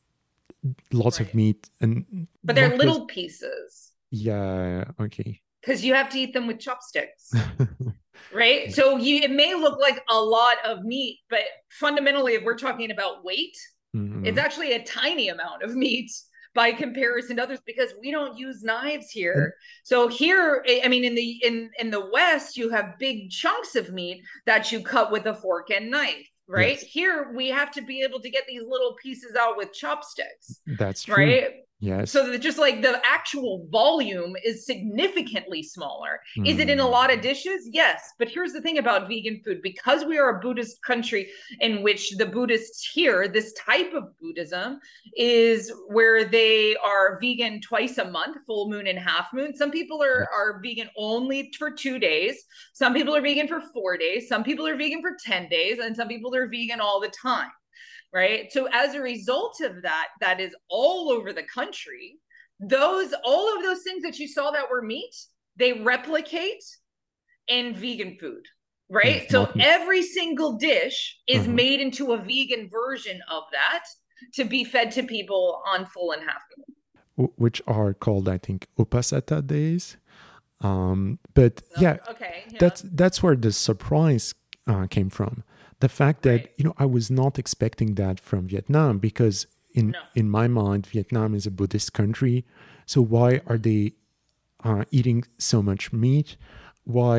lots right. of meat, and but they're little just, pieces. Yeah. Okay. Because you have to eat them with chopsticks. Right. So you, it may look like a lot of meat, but fundamentally, if we're talking about weight, mm-hmm. it's actually a tiny amount of meat by comparison to others, because we don't use knives here. So here, I mean, in the in in the West, you have big chunks of meat that you cut with a fork and knife, right? Yes. Here, we have to be able to get these little pieces out with chopsticks. That's true. Right? Yes. So that just like the actual volume is significantly smaller. Mm. Is it in a lot of dishes? Yes. But here's the thing about vegan food. Because we are a Buddhist country in which the Buddhists here, this type of Buddhism is where they are vegan twice a month, full moon and half moon. Some people are, yes. are vegan only for two days. Some people are vegan for four days. Some people are vegan for ten days. And some people are vegan all the time. Right. So as a result of that, that is all over the country. Those, all of those things that you saw that were meat, they replicate in vegan food. Right. Yes, so every single dish is uh-huh. made into a vegan version of that to be fed to people on full and half moon. Which are called, I think, Upasata days. Um, but oh, yeah, okay, yeah, that's that's where the surprise uh, came from. The fact that, right. you know, I was not expecting that from Vietnam, because in, no. in my mind, Vietnam is a Buddhist country. So why are they uh, eating so much meat? Why right.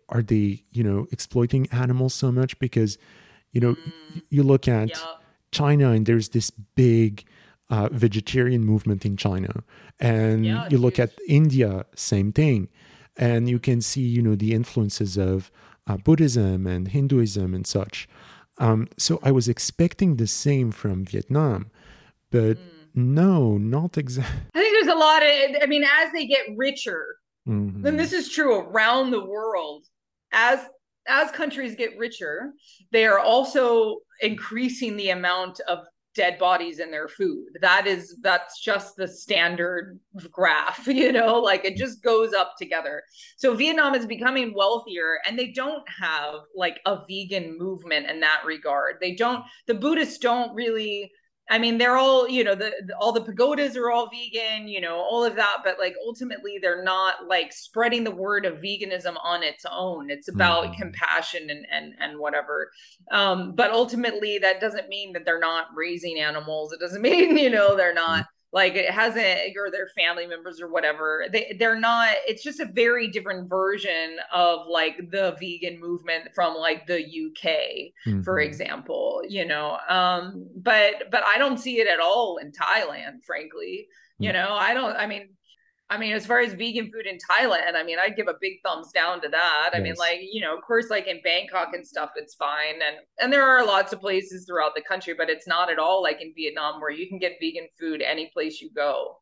are they, you know, exploiting animals so much? Because, you know, mm. you look at yeah. China, and there's this big uh, vegetarian movement in China. And yeah, you look huge. At India, same thing. And you can see, you know, the influences of uh, Buddhism and Hinduism and such. Um, so I was expecting the same from Vietnam, but mm. no, not exactly. I think there's a lot of, I mean, as they get richer, mm-hmm. and this is true around the world, as as countries get richer, they are also increasing the amount of dead bodies in their food. That is, that's just the standard graph, you know, like it just goes up together. So Vietnam is becoming wealthier, and they don't have like a vegan movement in that regard. They don't, the Buddhists don't really, I mean, they're all, you know, the, the all the pagodas are all vegan, you know, all of that, but like ultimately they're not like spreading the word of veganism on its own. It's about mm-hmm. compassion and and and whatever. Um, but ultimately that doesn't mean that they're not raising animals. It doesn't mean, you know, they're not mm-hmm. like it hasn't, or their family members or whatever. They they're not, it's just a very different version of like the vegan movement from like the U K, mm-hmm. for example, you know. Um, but but I don't see it at all in Thailand, frankly. Mm-hmm. You know, I don't, I mean, I mean, as far as vegan food in Thailand, I mean, I'd give a big thumbs down to that. I yes. mean, like, you know, of course, like in Bangkok and stuff, it's fine. And, and there are lots of places throughout the country, but it's not at all like in Vietnam where you can get vegan food any place you go.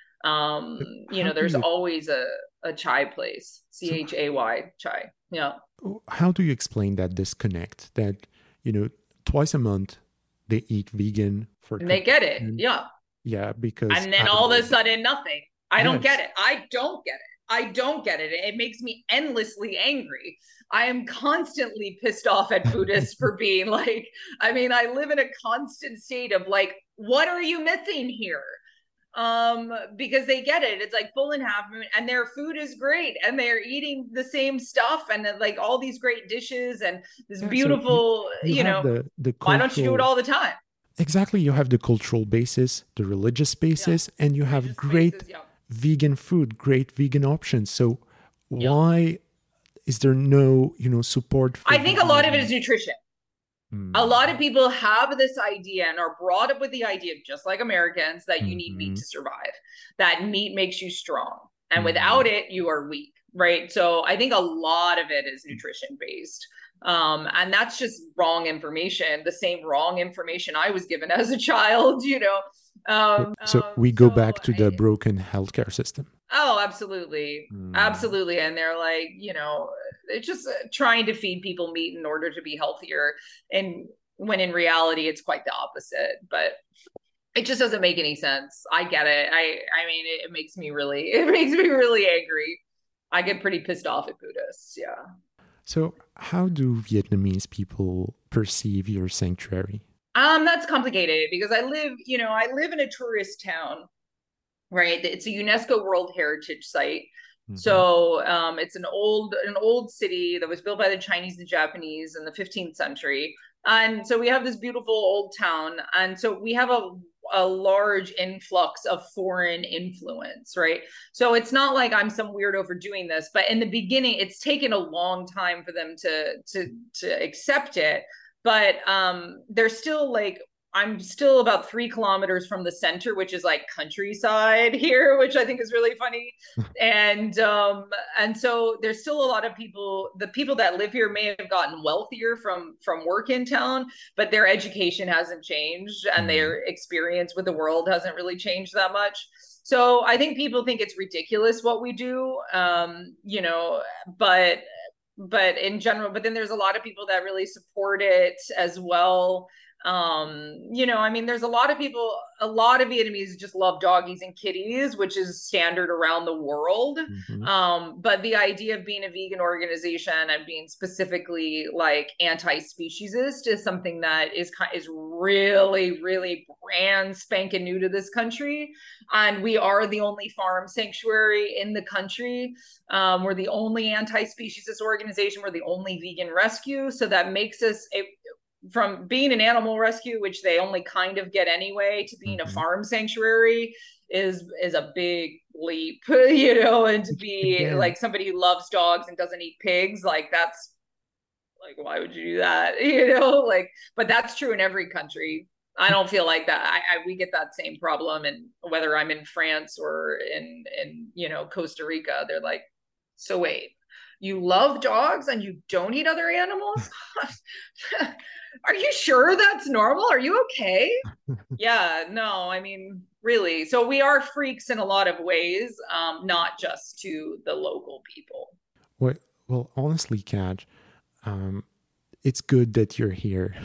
Um, you know, there's you... always a, a chai place, C H A Y, so, chai. Yeah. How do you explain that disconnect that, you know, twice a month they eat vegan for... And they get it. And, yeah. Yeah, because... And then all of a sudden, nothing. I don't yes. get it. I don't get it. I don't get it. It makes me endlessly angry. I am constantly pissed off at Buddhists for being like, I mean, I live in a constant state of like, what are you missing here? Um, because they get it. It's like full and half moon, and their food is great, and they're eating the same stuff, and like all these great dishes and this yeah, beautiful, so you, you, you know, the, the cultural... why don't you do it all the time? Exactly. You have the cultural basis, the religious basis, yeah. and you have religious great basis, yeah. vegan food, great vegan options. So yep. why is there no, you know, support? For I think a lot of it is nutrition. Mm. A lot of people have this idea and are brought up with the idea, just like Americans, that you mm-hmm. need meat to survive, that meat makes you strong. And mm-hmm. without it, you are weak, right? So I think a lot of it is nutrition based. Um, and that's just wrong information, the same wrong information I was given as a child, you know. Um, so um, we go so back to the I, broken healthcare system. Oh, absolutely. Mm. Absolutely. And they're like, you know, it's just trying to feed people meat in order to be healthier. And when in reality, it's quite the opposite. But it just doesn't make any sense. I get it. I, I mean, it, it makes me really, it makes me really angry. I get pretty pissed off at Buddhists. Yeah. So how do Vietnamese people perceive your sanctuary? Um, that's complicated because I live, you know, I live in a tourist town, right? It's a UNESCO World Heritage Site. Mm-hmm. So um, it's an old, an old city that was built by the Chinese and Japanese in the fifteenth century. And so we have this beautiful old town. And so we have a, a large influx of foreign influence, right? So it's not like I'm some weirdo for doing this, but in the beginning, it's taken a long time for them to, to, to accept it. But um, they're still like, I'm still about three kilometers from the center, which is like countryside here, which I think is really funny. and um, and so there's still a lot of people, the people that live here may have gotten wealthier from, from work in town, but their education hasn't changed and their experience with the world hasn't really changed that much. So I think people think it's ridiculous what we do, um, you know, but but in general, but then there's a lot of people that really support it as well. Um, you know, I mean, there's a lot of people, a lot of Vietnamese just love doggies and kitties, which is standard around the world. Mm-hmm. Um, but the idea of being a vegan organization and being specifically like anti-speciesist is something that is is really, really brand spanking new to this country. And we are the only farm sanctuary in the country. Um, we're the only anti-speciesist organization. We're the only vegan rescue. So that makes us a from being an animal rescue, which they only kind of get anyway, to being mm-hmm. a farm sanctuary is is a big leap, you know, and to be Yeah. like somebody who loves dogs and doesn't eat pigs, like that's like, why would you do that? You know, like, but that's true in every country. I don't feel like that. I, I we get that same problem, and whether I'm in France or in in you know Costa Rica, they're like, so wait, you love dogs and you don't eat other animals? Are you sure that's normal? Are you okay? Yeah, no, I mean, really. So we are freaks in a lot of ways, um, not just to the local people. Well, well, honestly, Kat, um, it's good that you're here.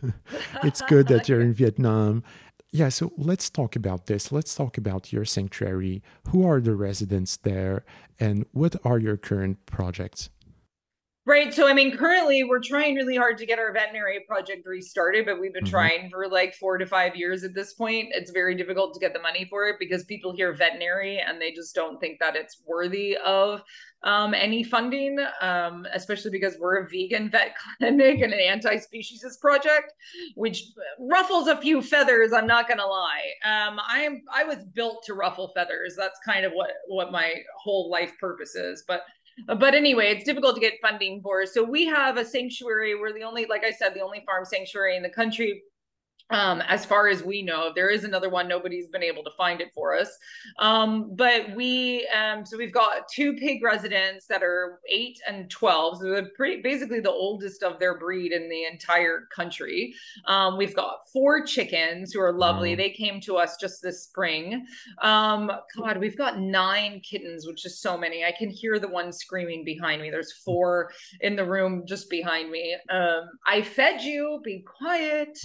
It's good that you're in Vietnam. Yeah, so let's talk about this. Let's talk about your sanctuary. Who are the residents there, and what are your current projects? Right. So, I mean, currently we're trying really hard to get our veterinary project restarted, but we've been Mm-hmm. trying for like four to five years at this point. It's very difficult to get the money for it because people hear veterinary and they just don't think that it's worthy of um, any funding, um, especially because we're a vegan vet clinic and an anti-speciesist project, which ruffles a few feathers. I'm not going to lie. Um, I'm I was built to ruffle feathers. That's kind of what what my whole life purpose is. But but anyway, it's difficult to get funding for. So we have a sanctuary. We're the only, like I said, the only farm sanctuary in the country. Um, as far as we know, there is another one. Nobody's been able to find it for us. Um, but we, um, so we've got two pig residents that are eight and twelve. So they're pretty, basically the oldest of their breed in the entire country. Um, we've got four chickens who are lovely. Wow. They came to us just this spring. Um, God, we've got nine kittens, which is so many. I can hear the one screaming behind me. There's four in the room just behind me. Um, I fed you, be quiet.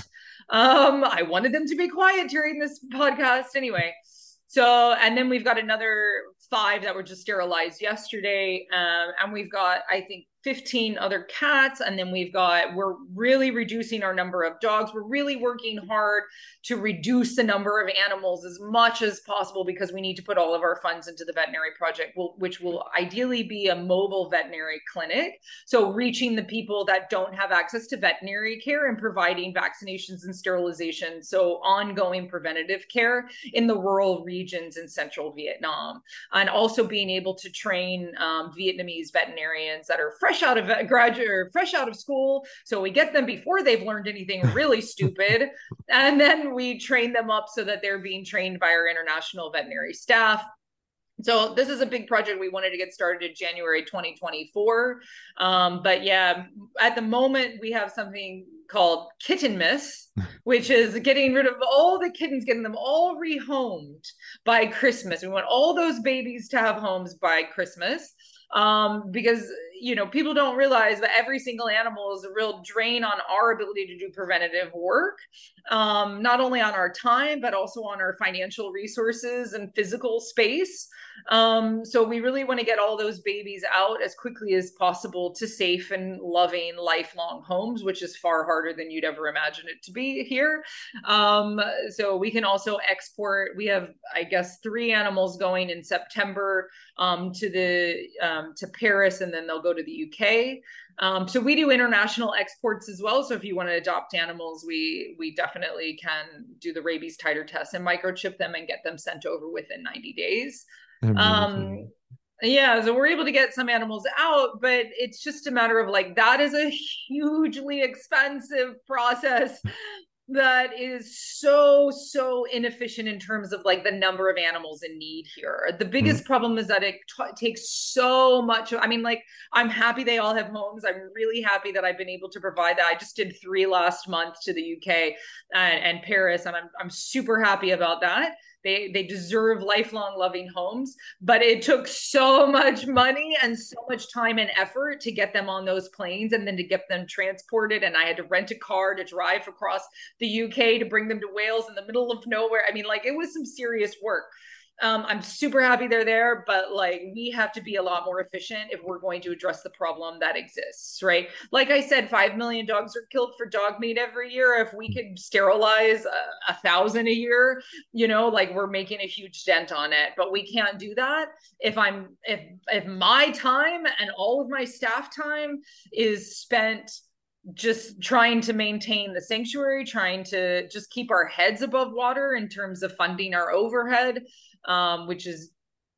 Um, I wanted them to be quiet during this podcast anyway. So, and then we've got another five that were just sterilized yesterday. Um, and we've got, I think, fifteen other cats. And then we've got, we're really reducing our number of dogs. We're really working hard to reduce the number of animals as much as possible because we need to put all of our funds into the veterinary project, which will ideally be a mobile veterinary clinic. So reaching the people that don't have access to veterinary care and providing vaccinations and sterilization. So ongoing preventative care in the rural regions in central Vietnam. And also being able to train um, Vietnamese veterinarians that are fresh out of graduate or fresh out of school. So we get them before they've learned anything really stupid. And then we train them up so that they're being trained by our international veterinary staff. So this is a big project we wanted to get started in January twenty twenty-four. Um, but yeah, at the moment we have something called Kitten Miss, which is getting rid of all the kittens, getting them all rehomed by Christmas. We want all those babies to have homes by Christmas. Um, because, you know, people don't realize that every single animal is a real drain on our ability to do preventative work, um, not only on our time, but also on our financial resources and physical space. Um, so we really want to get all those babies out as quickly as possible to safe and loving lifelong homes, which is far harder than you'd ever imagine it to be here. Um, so we can also export. We have, I guess, three animals going in September um, to the um, to Paris, and then they'll go to the U K. Um, so we do international exports as well. So if you want to adopt animals, we we definitely can do the rabies titer test and microchip them and get them sent over within ninety days. Um, yeah, so we're able to get some animals out, but it's just a matter of like, that is a hugely expensive process that is so, so inefficient in terms of like the number of animals in need here. The biggest mm. problem is that it t- takes so much. I mean, like, I'm happy they all have homes. I'm really happy that I've been able to provide that. I just did three last month to the U K and, and Paris, and I'm, I'm super happy about that. They they deserve lifelong loving homes, but it took so much money and so much time and effort to get them on those planes and then to get them transported. And I had to rent a car to drive across the U K to bring them to Wales in the middle of nowhere. I mean, like, it was some serious work. Um, I'm super happy they're there, but like, we have to be a lot more efficient if we're going to address the problem that exists, right? Like I said, five million dogs are killed for dog meat every year. If we could sterilize a, a thousand a year, you know, like, we're making a huge dent on it, but we can't do that if I'm, if, if my time and all of my staff time is spent just trying to maintain the sanctuary, trying to just keep our heads above water in terms of funding our overhead, um, which is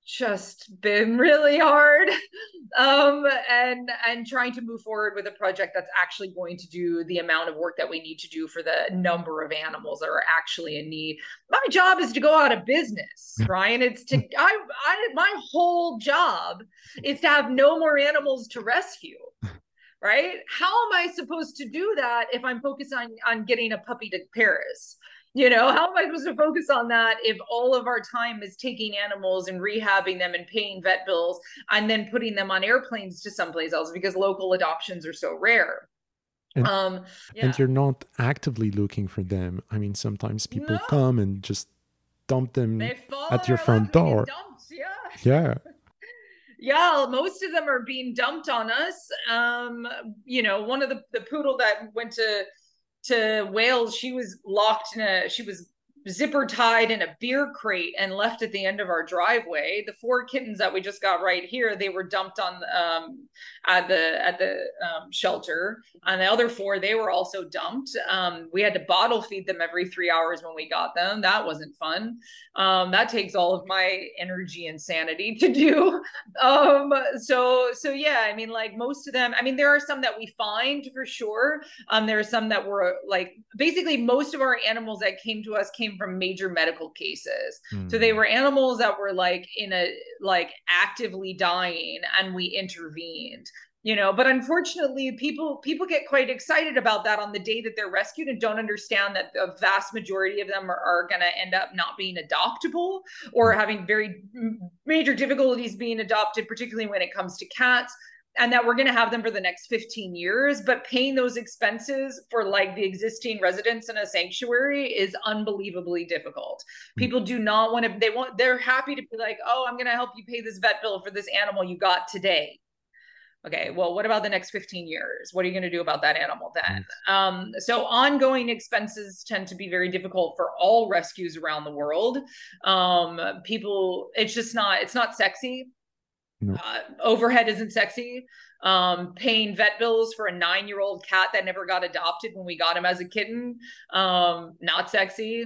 just been really hard. Um, and and trying to move forward with a project that's actually going to do the amount of work that we need to do for the number of animals that are actually in need. My job is to go out of business, Ryan. It's to I, I my whole job is to have no more animals to rescue. Right? How am I supposed to do that if I'm focused on on getting a puppy to Paris? You know, how am I supposed to focus on that if all of our time is taking animals and rehabbing them and paying vet bills and then putting them on airplanes to someplace else because local adoptions are so rare? And, um, yeah. and you're not actively looking for them. I mean, sometimes people No. come and just dump them at your our front door. Dumped, yeah. Yeah. Yeah, most of them are being dumped on us. Um, you know, one of the, the poodle that went to to Wales, she was locked in a, she was zipper tied in a beer crate and left at the end of our driveway. The four kittens that we just got right here, they were dumped on um, at the at the um, shelter. And the other four, they were also dumped. Um, we had to bottle feed them every three hours when we got them. That wasn't fun. Um, that takes all of my energy and sanity to do. Um, so so yeah, I mean, like most of them, I mean, there are some that we find for sure. Um, there are some that were like, basically most of our animals that came to us came from major medical cases. Mm. So they were animals that were like in a, like actively dying and we intervened, you know, but unfortunately people, people get quite excited about that on the day that they're rescued and don't understand that the vast majority of them are, are going to end up not being adoptable or having very major difficulties being adopted, particularly when it comes to cats. And that we're going to have them for the next fifteen years, but paying those expenses for like the existing residents in a sanctuary is unbelievably difficult. People do not want to, they want, they're happy to be like, oh, I'm going to help you pay this vet bill for this animal you got today. Okay, well, what about the next fifteen years? What are you going to do about that animal then? Um, so ongoing expenses tend to be very difficult for all rescues around the world. Um, people, it's just not, it's not sexy. No. Uh, overhead isn't sexy. Um, paying vet bills for a nine-year-old cat that never got adopted when we got him as a kitten, um, not sexy.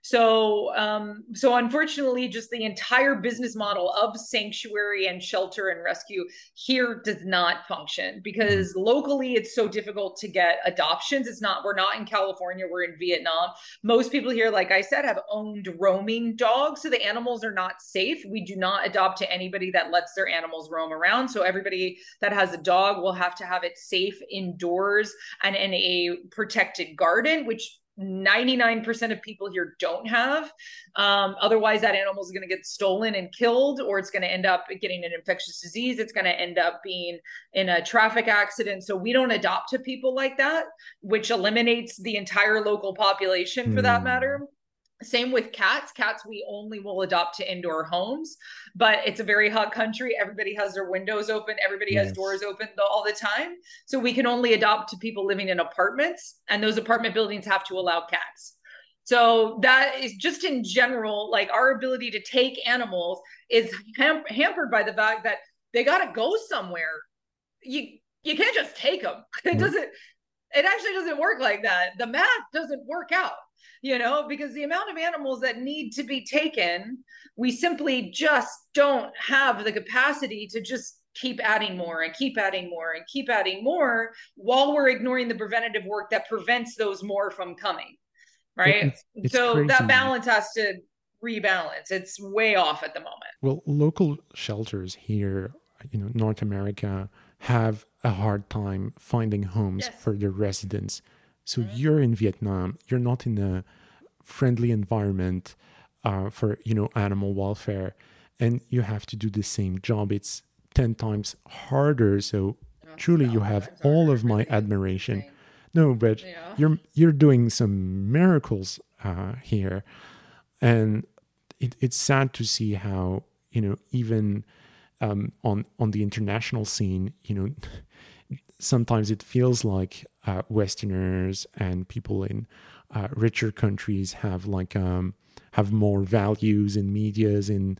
So, um, so unfortunately, just the entire business model of sanctuary and shelter and rescue here does not function because mm-hmm. locally it's so difficult to get adoptions. It's not, we're not in California, we're in Vietnam. Most people here, like I said, have owned roaming dogs. So the animals are not safe. We do not adopt to anybody that lets their animals roam around. So everybody that has a dog will have to have it safe indoors and in a protected garden, which ninety-nine percent of people here don't have. Um, otherwise, that animal is going to get stolen and killed, or it's going to end up getting an infectious disease. It's going to end up being in a traffic accident. So we don't adopt to people like that, which eliminates the entire local population for mm. that matter. Same with cats. Cats, we only will adopt to indoor homes, but it's a very hot country. Everybody has their windows open. Everybody yes. has doors open all the time. So we can only adopt to people living in apartments, and those apartment buildings have to allow cats. So that is just in general, like our ability to take animals is ham- hampered by the fact that they got to go somewhere. You, you can't just take them. It doesn't, it actually doesn't work like that. The math doesn't work out. You know, because the amount of animals that need to be taken, we simply just don't have the capacity to just keep adding more and keep adding more and keep adding more while we're ignoring the preventative work that prevents those more from coming. Right. It's, it's so crazy. That balance has to rebalance. It's way off at the moment. Well, local shelters here, you know, North America have a hard time finding homes yes. for their residents. So mm-hmm. you're in Vietnam, you're not in a friendly environment uh, for, you know, animal welfare, and you have to do the same job. It's ten times harder. So oh, truly you have all of my admiration. No, but yeah. you're you're doing some miracles uh, here. And it, it's sad to see how, you know, even um, on, on the international scene, you know, sometimes it feels like uh, Westerners and people in uh, richer countries have like um, have more values in medias, and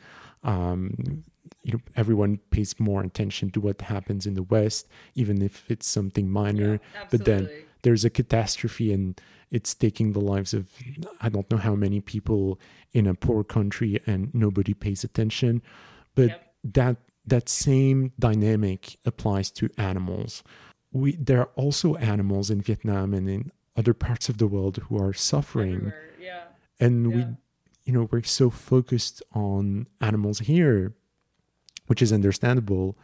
um, you know, everyone pays more attention to what happens in the West, even if it's something minor. Yeah, but then there's a catastrophe, and it's taking the lives of I don't know how many people in a poor country, and nobody pays attention. But Yep. that that same dynamic applies to animals. We there are also animals in Vietnam and in other parts of the world who are suffering. Everywhere. Yeah. And Yeah. we, you know, we're so focused on animals here, which is understandable.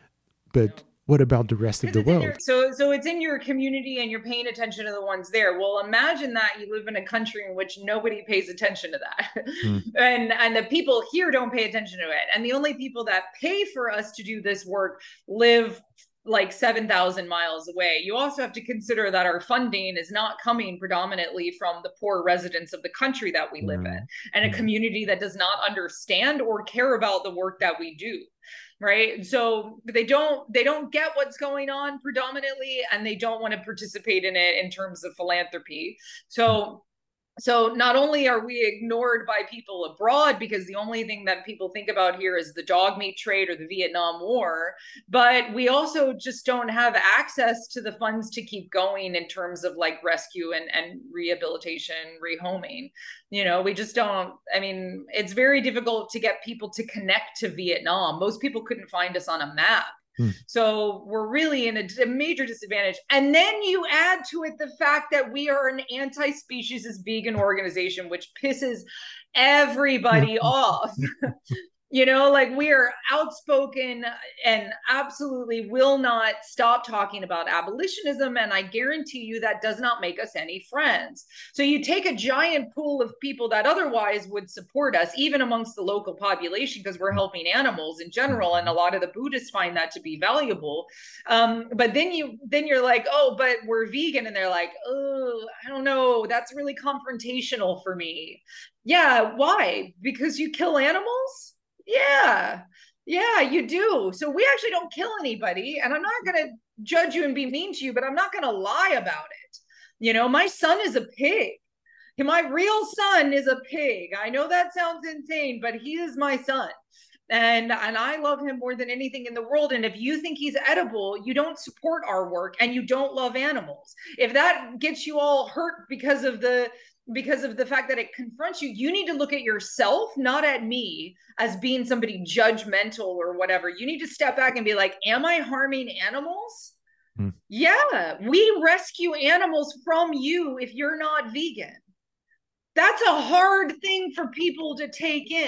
But Yeah. what about the rest of the Because it's in world? your, so so it's in your community and you're paying attention to the ones there. Well, imagine that you live in a country in which nobody pays attention to that. Mm. and and the people here don't pay attention to it. And the only people that pay for us to do this work live like seven thousand miles away. You also have to consider that our funding is not coming predominantly from the poor residents of the country that we live No. in, and a Mm. community that does not understand or care about the work that we do. Right. So they don't they don't get what's going on predominantly, and they don't want to participate in it in terms of philanthropy. So so not only are we ignored by people abroad because the only thing that people think about here is the dog meat trade or the Vietnam War, but we also just don't have access to the funds to keep going in terms of like rescue and, and rehabilitation, rehoming. You know, we just don't, I mean, it's very difficult to get people to connect to Vietnam. Most people couldn't find us on a map. Hmm. So we're really in a, a major disadvantage. And then you add to it the fact that we are an anti-species vegan organization, which pisses everybody off. You know, like we are outspoken and absolutely will not stop talking about abolitionism. And I guarantee you that does not make us any friends. So you take a giant pool of people that otherwise would support us, even amongst the local population, because we're helping animals in general. And a lot of the Buddhists find that to be valuable. Um, but then you, then you're like, oh, but we're vegan. And they're like, oh, I don't know. That's really confrontational for me. Yeah. Why? Because you kill animals? Yeah, yeah, you do. So we actually don't kill anybody. And I'm not going to judge you and be mean to you, but I'm not going to lie about it. You know, my son is a pig. My real son is a pig. I know that sounds insane, but he is my son. And, and I love him more than anything in the world. And if you think he's edible, you don't support our work and you don't love animals. If that gets you all hurt because of the because of the fact that it confronts you, you need to look at yourself, not at me as being somebody judgmental or whatever. You need to step back and be like, am I harming animals? Hmm. Yeah, we rescue animals from you if you're not vegan. That's a hard thing for people to take in.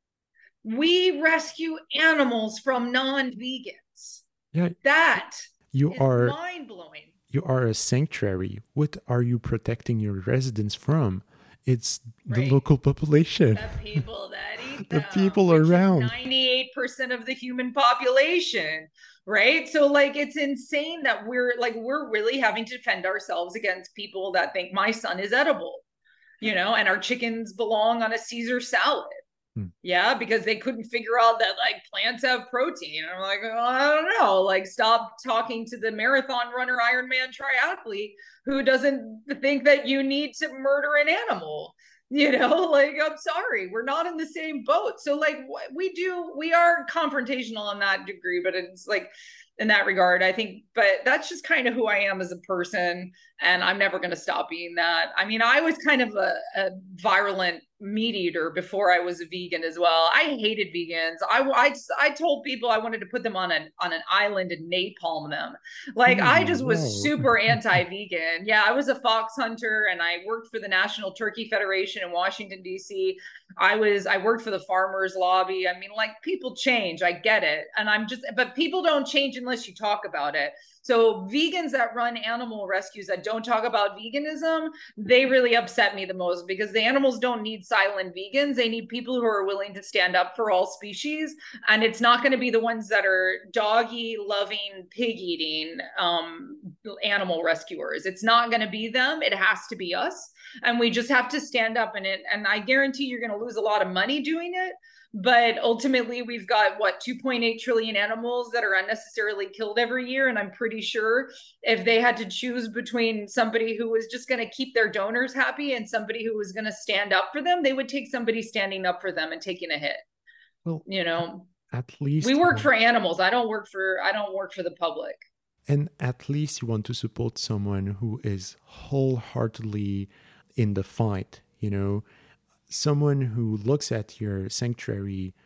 We rescue animals from non-vegans. Yeah, that you is are mind-blowing. You are a sanctuary. What are you protecting your residents from? It's the right. local population. The people that eat the them, people around. ninety-eight percent of the human population, right? So like, it's insane that we're like, we're really having to defend ourselves against people that think my son is edible, you know, and our chickens belong on a Caesar salad. Yeah, because they couldn't figure out that like plants have protein. And I'm like, oh, I don't know. Like, stop talking to the marathon runner, Ironman triathlete who doesn't think that you need to murder an animal. You know, like, I'm sorry, we're not in the same boat. So like, we do, we are confrontational in that degree, but it's like, in that regard, I think, but that's just kind of who I am as a person. And I'm never going to stop being that. I mean, I was kind of a, a virulent meat eater before I was a vegan as well. I hated vegans. I, I, I told people I wanted to put them on an, on an island and napalm them. Like, mm, I just was whoa. super anti-vegan. Yeah, I was a fox hunter and I worked for the National Turkey Federation in Washington, D C. I was, I worked for the farmers lobby. I mean, like, people change, I get it. And I'm just, but people don't change unless you talk about it. So vegans that run animal rescues that don't talk about veganism, they really upset me the most, because the animals don't need silent vegans. They need people who are willing to stand up for all species. And it's not going to be the ones that are doggy loving, pig eating um, animal rescuers. It's not going to be them. It has to be us. And we just have to stand up in it. And I guarantee you're going to lose a lot of money doing it. But ultimately, we've got, what, two point eight trillion animals that are unnecessarily killed every year. And I'm pretty sure if they had to choose between somebody who was just going to keep their donors happy and somebody who was going to stand up for them, they would take somebody standing up for them and taking a hit. Well, you know, at least we work for animals. I don't work for, I don't work for the public. And at least you want to support someone who is wholeheartedly in the fight, you know, someone who looks at your sanctuary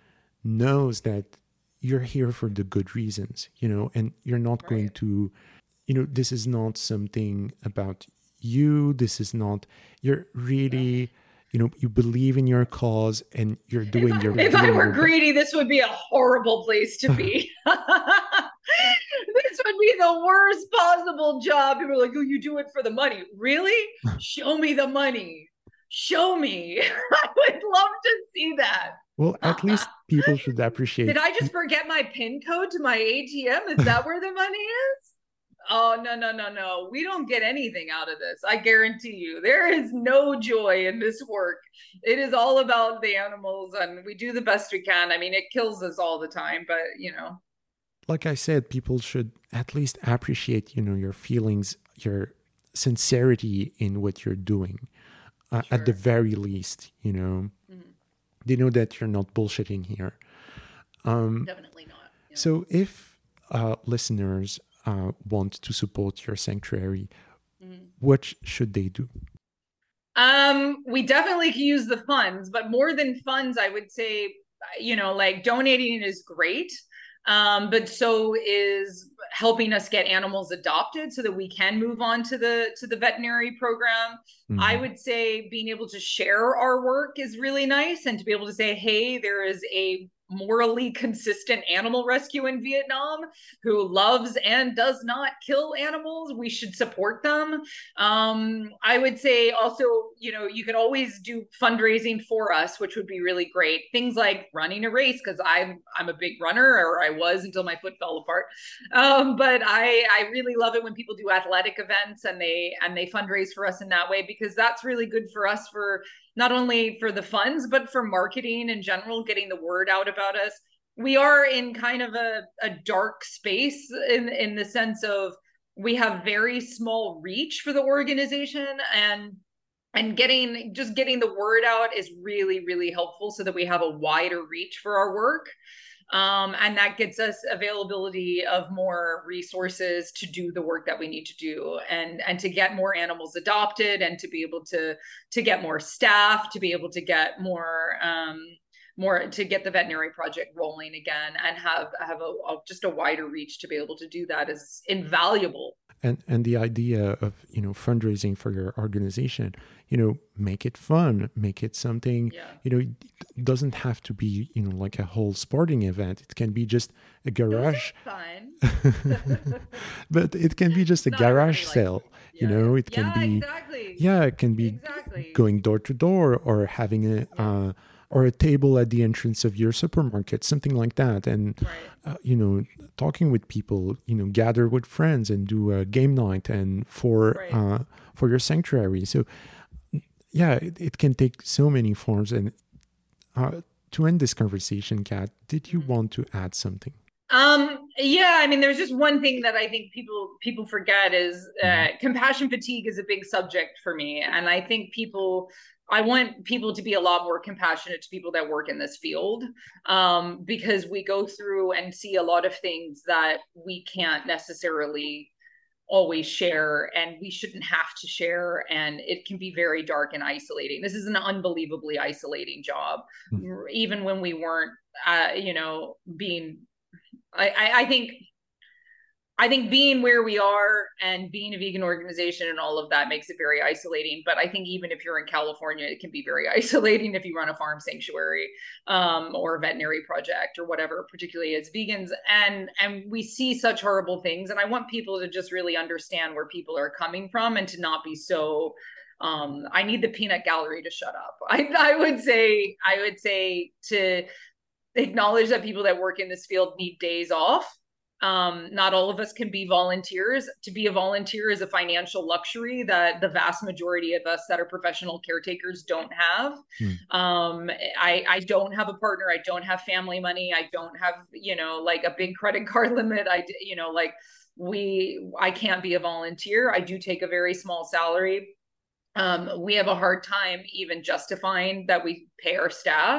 knows that you're here for the good reasons, you know, and you're not right. going to, you know, this is not something about you. This is not, you're really, you know, you believe in your cause and you're doing if your If doing I were your greedy, this would be a horrible place to be. This would be the worst possible job. People are like, oh, you do it for the money. Really? Show me the money. Show me. I would love to see that. Well, at least people should appreciate. Did I just forget my PIN code to my A T M? Is that where the money is? Oh, no, no, no, no. We don't get anything out of this. I guarantee you. There is no joy in this work. It is all about the animals, and we do the best we can. I mean, it kills us all the time, but, you know. Like I said, people should at least appreciate, you know, your feelings, your sincerity in what you're doing. Uh, sure. At the very least, you know. Mm-hmm. They know that you're not bullshitting here. Um, Definitely not. Yeah. So if uh, listeners uh, want to support your sanctuary, mm-hmm. what should they do? Um, we definitely can use the funds, but more than funds, I would say, you know, like donating is great. Um, but so is helping us get animals adopted so that we can move on to the to the veterinary program. Mm-hmm. I would say being able to share our work is really nice, and to be able to say, hey, there is a morally consistent animal rescue in Vietnam who loves and does not kill animals. We should support them. Um, I would say also, you know, you can always do fundraising for us, which would be really great. Things like running a race, because I'm I'm a big runner, or I was until my foot fell apart. Um, but I I really love it when people do athletic events and they and they fundraise for us in that way, because that's really good for us, for not only for the funds, but for marketing in general, getting the word out about us. We are in kind of a, a dark space in, in the sense of we have very small reach for the organization, and and getting just getting the word out is really, really helpful so that we have a wider reach for our work. Um, and that gets us availability of more resources to do the work that we need to do, and, and to get more animals adopted, and to be able to, to get more staff, to be able to get more, um, more, to get the veterinary project rolling again, and have, have a, a just a wider reach to be able to do that is invaluable. And, and the idea of, you know, fundraising for your organization, you know, make it fun, make it something, yeah. you know, it doesn't have to be, you know, like a whole sporting event. It can be just a garage. Fun. But it can be just a Not garage really sale, like, yeah. you know, it can yeah, be, exactly. yeah, it can be exactly. going door to door, or having a, yeah. uh, or a table at the entrance of your supermarket, something like that. And, right. uh, you know, talking with people, you know, gather with friends and do a game night and for, right. uh, for your sanctuary. So yeah, it, it can take so many forms. And uh, to end this conversation, Kat, did you mm-hmm. want to add something? Um, yeah, I mean, there's just one thing that I think people people forget is uh, mm-hmm. compassion fatigue is a big subject for me. And I think people, I want people to be a lot more compassionate to people that work in this field, um, because we go through and see a lot of things that we can't necessarily always share, and we shouldn't have to share, and it can be very dark and isolating. This is an unbelievably isolating job. Mm-hmm. Even when we weren't, uh, you know, being I, I, I think I think being where we are and being a vegan organization and all of that makes it very isolating. But I think even if you're in California, it can be very isolating if you run a farm sanctuary um, or a veterinary project or whatever, particularly as vegans. And, and we see such horrible things. And I want people to just really understand where people are coming from, and to not be so, um, I need the peanut gallery to shut up. I, I would say, I would say to acknowledge that people that work in this field need days off. Um, not all of us can be volunteers. To be a volunteer is a financial luxury that the vast majority of us that are professional caretakers don't have. Hmm. Um, I, I don't have a partner. I don't have family money. I don't have, you know, like a big credit card limit. I, you know, like we, I can't be a volunteer. I do take a very small salary. Um, we have a hard time even justifying that we pay our staff.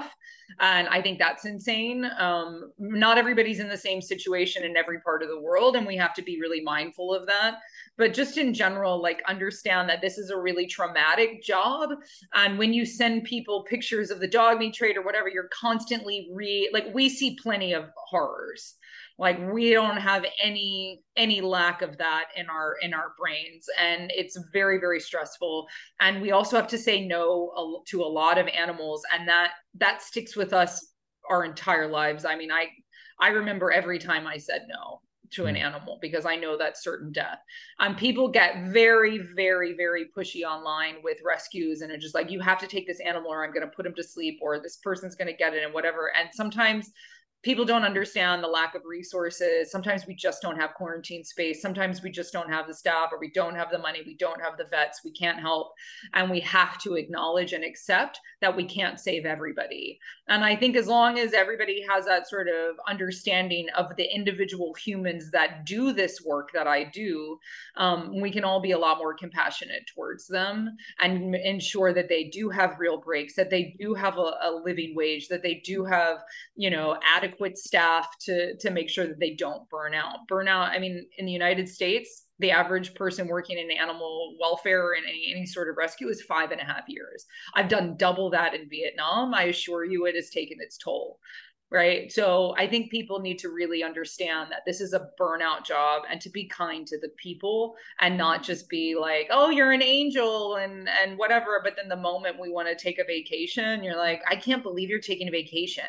And I think that's insane. Um, not everybody's in the same situation in every part of the world, and we have to be really mindful of that. But just in general, like understand that this is a really traumatic job. And when you send people pictures of the dog meat trade or whatever, you're constantly re like we see plenty of horrors. Like we don't have any any lack of that in our in our brains, and it's very very stressful. And we also have to say no to a lot of animals, and that that sticks with us our entire lives. I mean, I I remember every time I said no to an animal because I know that's certain death. Um, people get very, very, very pushy online with rescues, and it's just like, you have to take this animal or I'm going to put him to sleep, or this person's going to get it and whatever. And sometimes people don't understand the lack of resources. Sometimes we just don't have quarantine space. Sometimes we just don't have the staff, or we don't have the money. We don't have the vets. We can't help. And we have to acknowledge and accept that we can't save everybody. And I think as long as everybody has that sort of understanding of the individual humans that do this work that I do, um, we can all be a lot more compassionate towards them and ensure that they do have real breaks, that they do have a, a living wage, that they do have, you know, adequate staff to to make sure that they don't burn out. Burnout, I mean, in the United States, the average person working in animal welfare or in any, any sort of rescue is five and a half years. I've done double that in Vietnam. I assure you it has taken its toll. Right. So I think people need to really understand that this is a burnout job, and to be kind to the people and not just be like, oh, you're an angel and and whatever. But then the moment we want to take a vacation, you're like, I can't believe you're taking a vacation.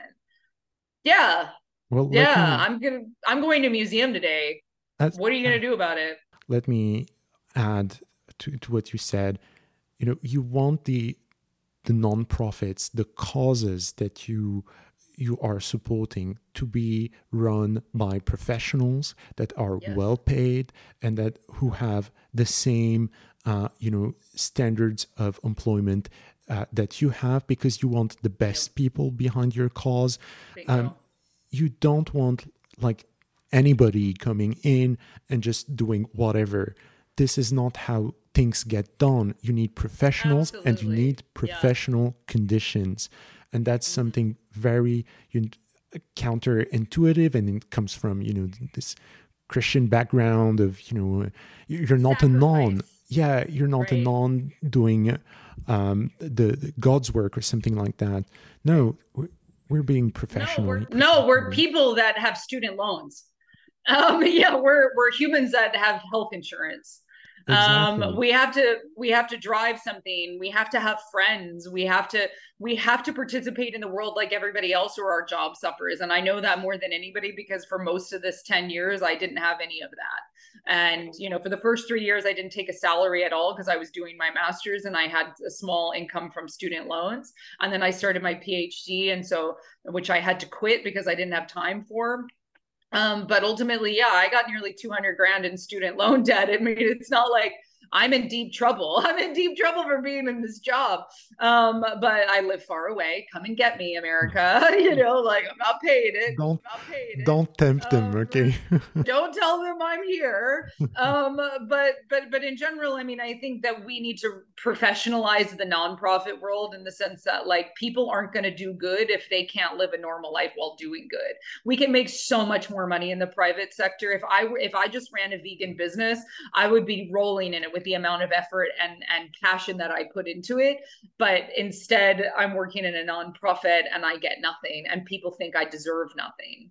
Yeah. Well, yeah, me, I'm gonna I'm going to a museum today. What are you gonna do about it? Let me add to, to what you said. You know, you want the the nonprofits, the causes that you you are supporting to be run by professionals that are yes. well paid and that who have the same uh, you know standards of employment Uh, that you have, because you want the best yep. people behind your cause. Um, you don't want like anybody coming in and just doing whatever. This is not how things get done. You need professionals Absolutely. And you need professional yeah. conditions. And that's mm-hmm. something very you know, counterintuitive, and it comes from, you know, this Christian background of, you know, you're not Sacrifice. a non. Yeah, you're not right. a non doing um, the, the God's work or something like that. No, we're, we're being professional. No, we're, no, we're people that have student loans. Um, yeah, we're we're humans that have health insurance. Exactly. Um, we have to we have to drive something. We have to have friends. We have to we have to participate in the world like everybody else, or our job suffers. And I know that more than anybody, because for most of this ten years, I didn't have any of that. And, you know, for the first three years, I didn't take a salary at all because I was doing my master's and I had a small income from student loans. And then I started my PhD. And so, which I had to quit because I didn't have time for. Um, but ultimately, yeah, I got nearly two hundred grand in student loan debt. I mean, it's not like I'm in deep trouble. I'm in deep trouble for being in this job. Um, but I live far away. Come and get me, America. You know, like I'm not paid it. Don't, not paid it. Don't tempt them, um, okay? Don't tell them I'm here. Um, but but but in general, I mean, I think that we need to professionalize the nonprofit world in the sense that like people aren't going to do good if they can't live a normal life while doing good. We can make so much more money in the private sector. If I if I just ran a vegan business, I would be rolling in it with the amount of effort and, and passion that I put into it. But instead, I'm working in a nonprofit and I get nothing, and people think I deserve nothing.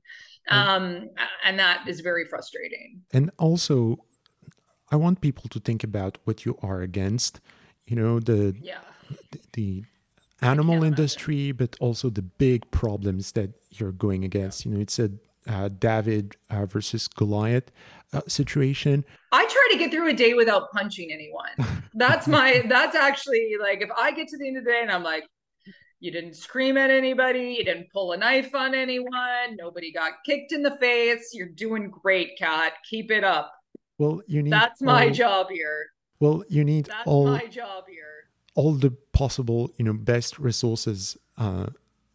Um, and that is very frustrating. And also, I want people to think about what you are against, you know, the, yeah. the, the animal industry, but also the big problems that you're going against. Yeah. You know, it's a uh, David uh, versus Goliath uh, situation. I try to get through a day without punching anyone. That's my, that's actually like, if I get to the end of the day and I'm like, you didn't scream at anybody, you didn't pull a knife on anyone, nobody got kicked in the face, you're doing great, Kat. Keep it up. Well, you need That's my all, job here. Well, you need That's all my job here. All the possible, you know, best resources uh,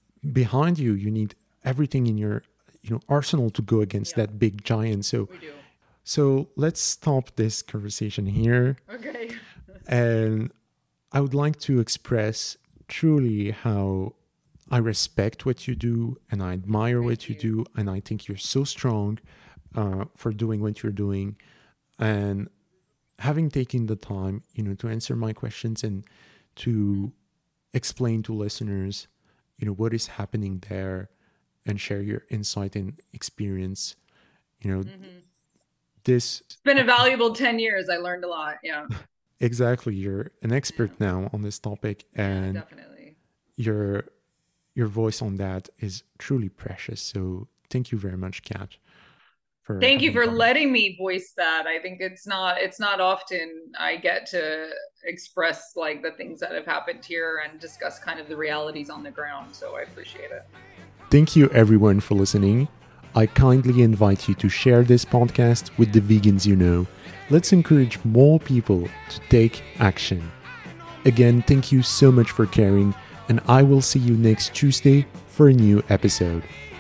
behind you. You need everything in your, you know, arsenal to go against yeah. that big giant. So, we do. So let's stop this conversation here. Okay. And I would like to express truly how I respect what you do and I admire Thank what you. you do. And I think you're so strong uh, for doing what you're doing. And having taken the time, you know, to answer my questions and to explain to listeners, you know, what is happening there and share your insight and experience, you know, mm-hmm. this... It's been a valuable ten years. I learned a lot. Yeah. Exactly. You're an expert yeah. now on this topic, and yeah, definitely. your your voice on that is truly precious. So thank you very much, Kat. For thank you for fun. letting me voice that. I think it's not it's not often I get to express like the things that have happened here and discuss kind of the realities on the ground. So I appreciate it. Thank you everyone for listening. I kindly invite you to share this podcast with the vegans you know. Let's encourage more people to take action. Again, thank you so much for caring, and I will see you next Tuesday for a new episode.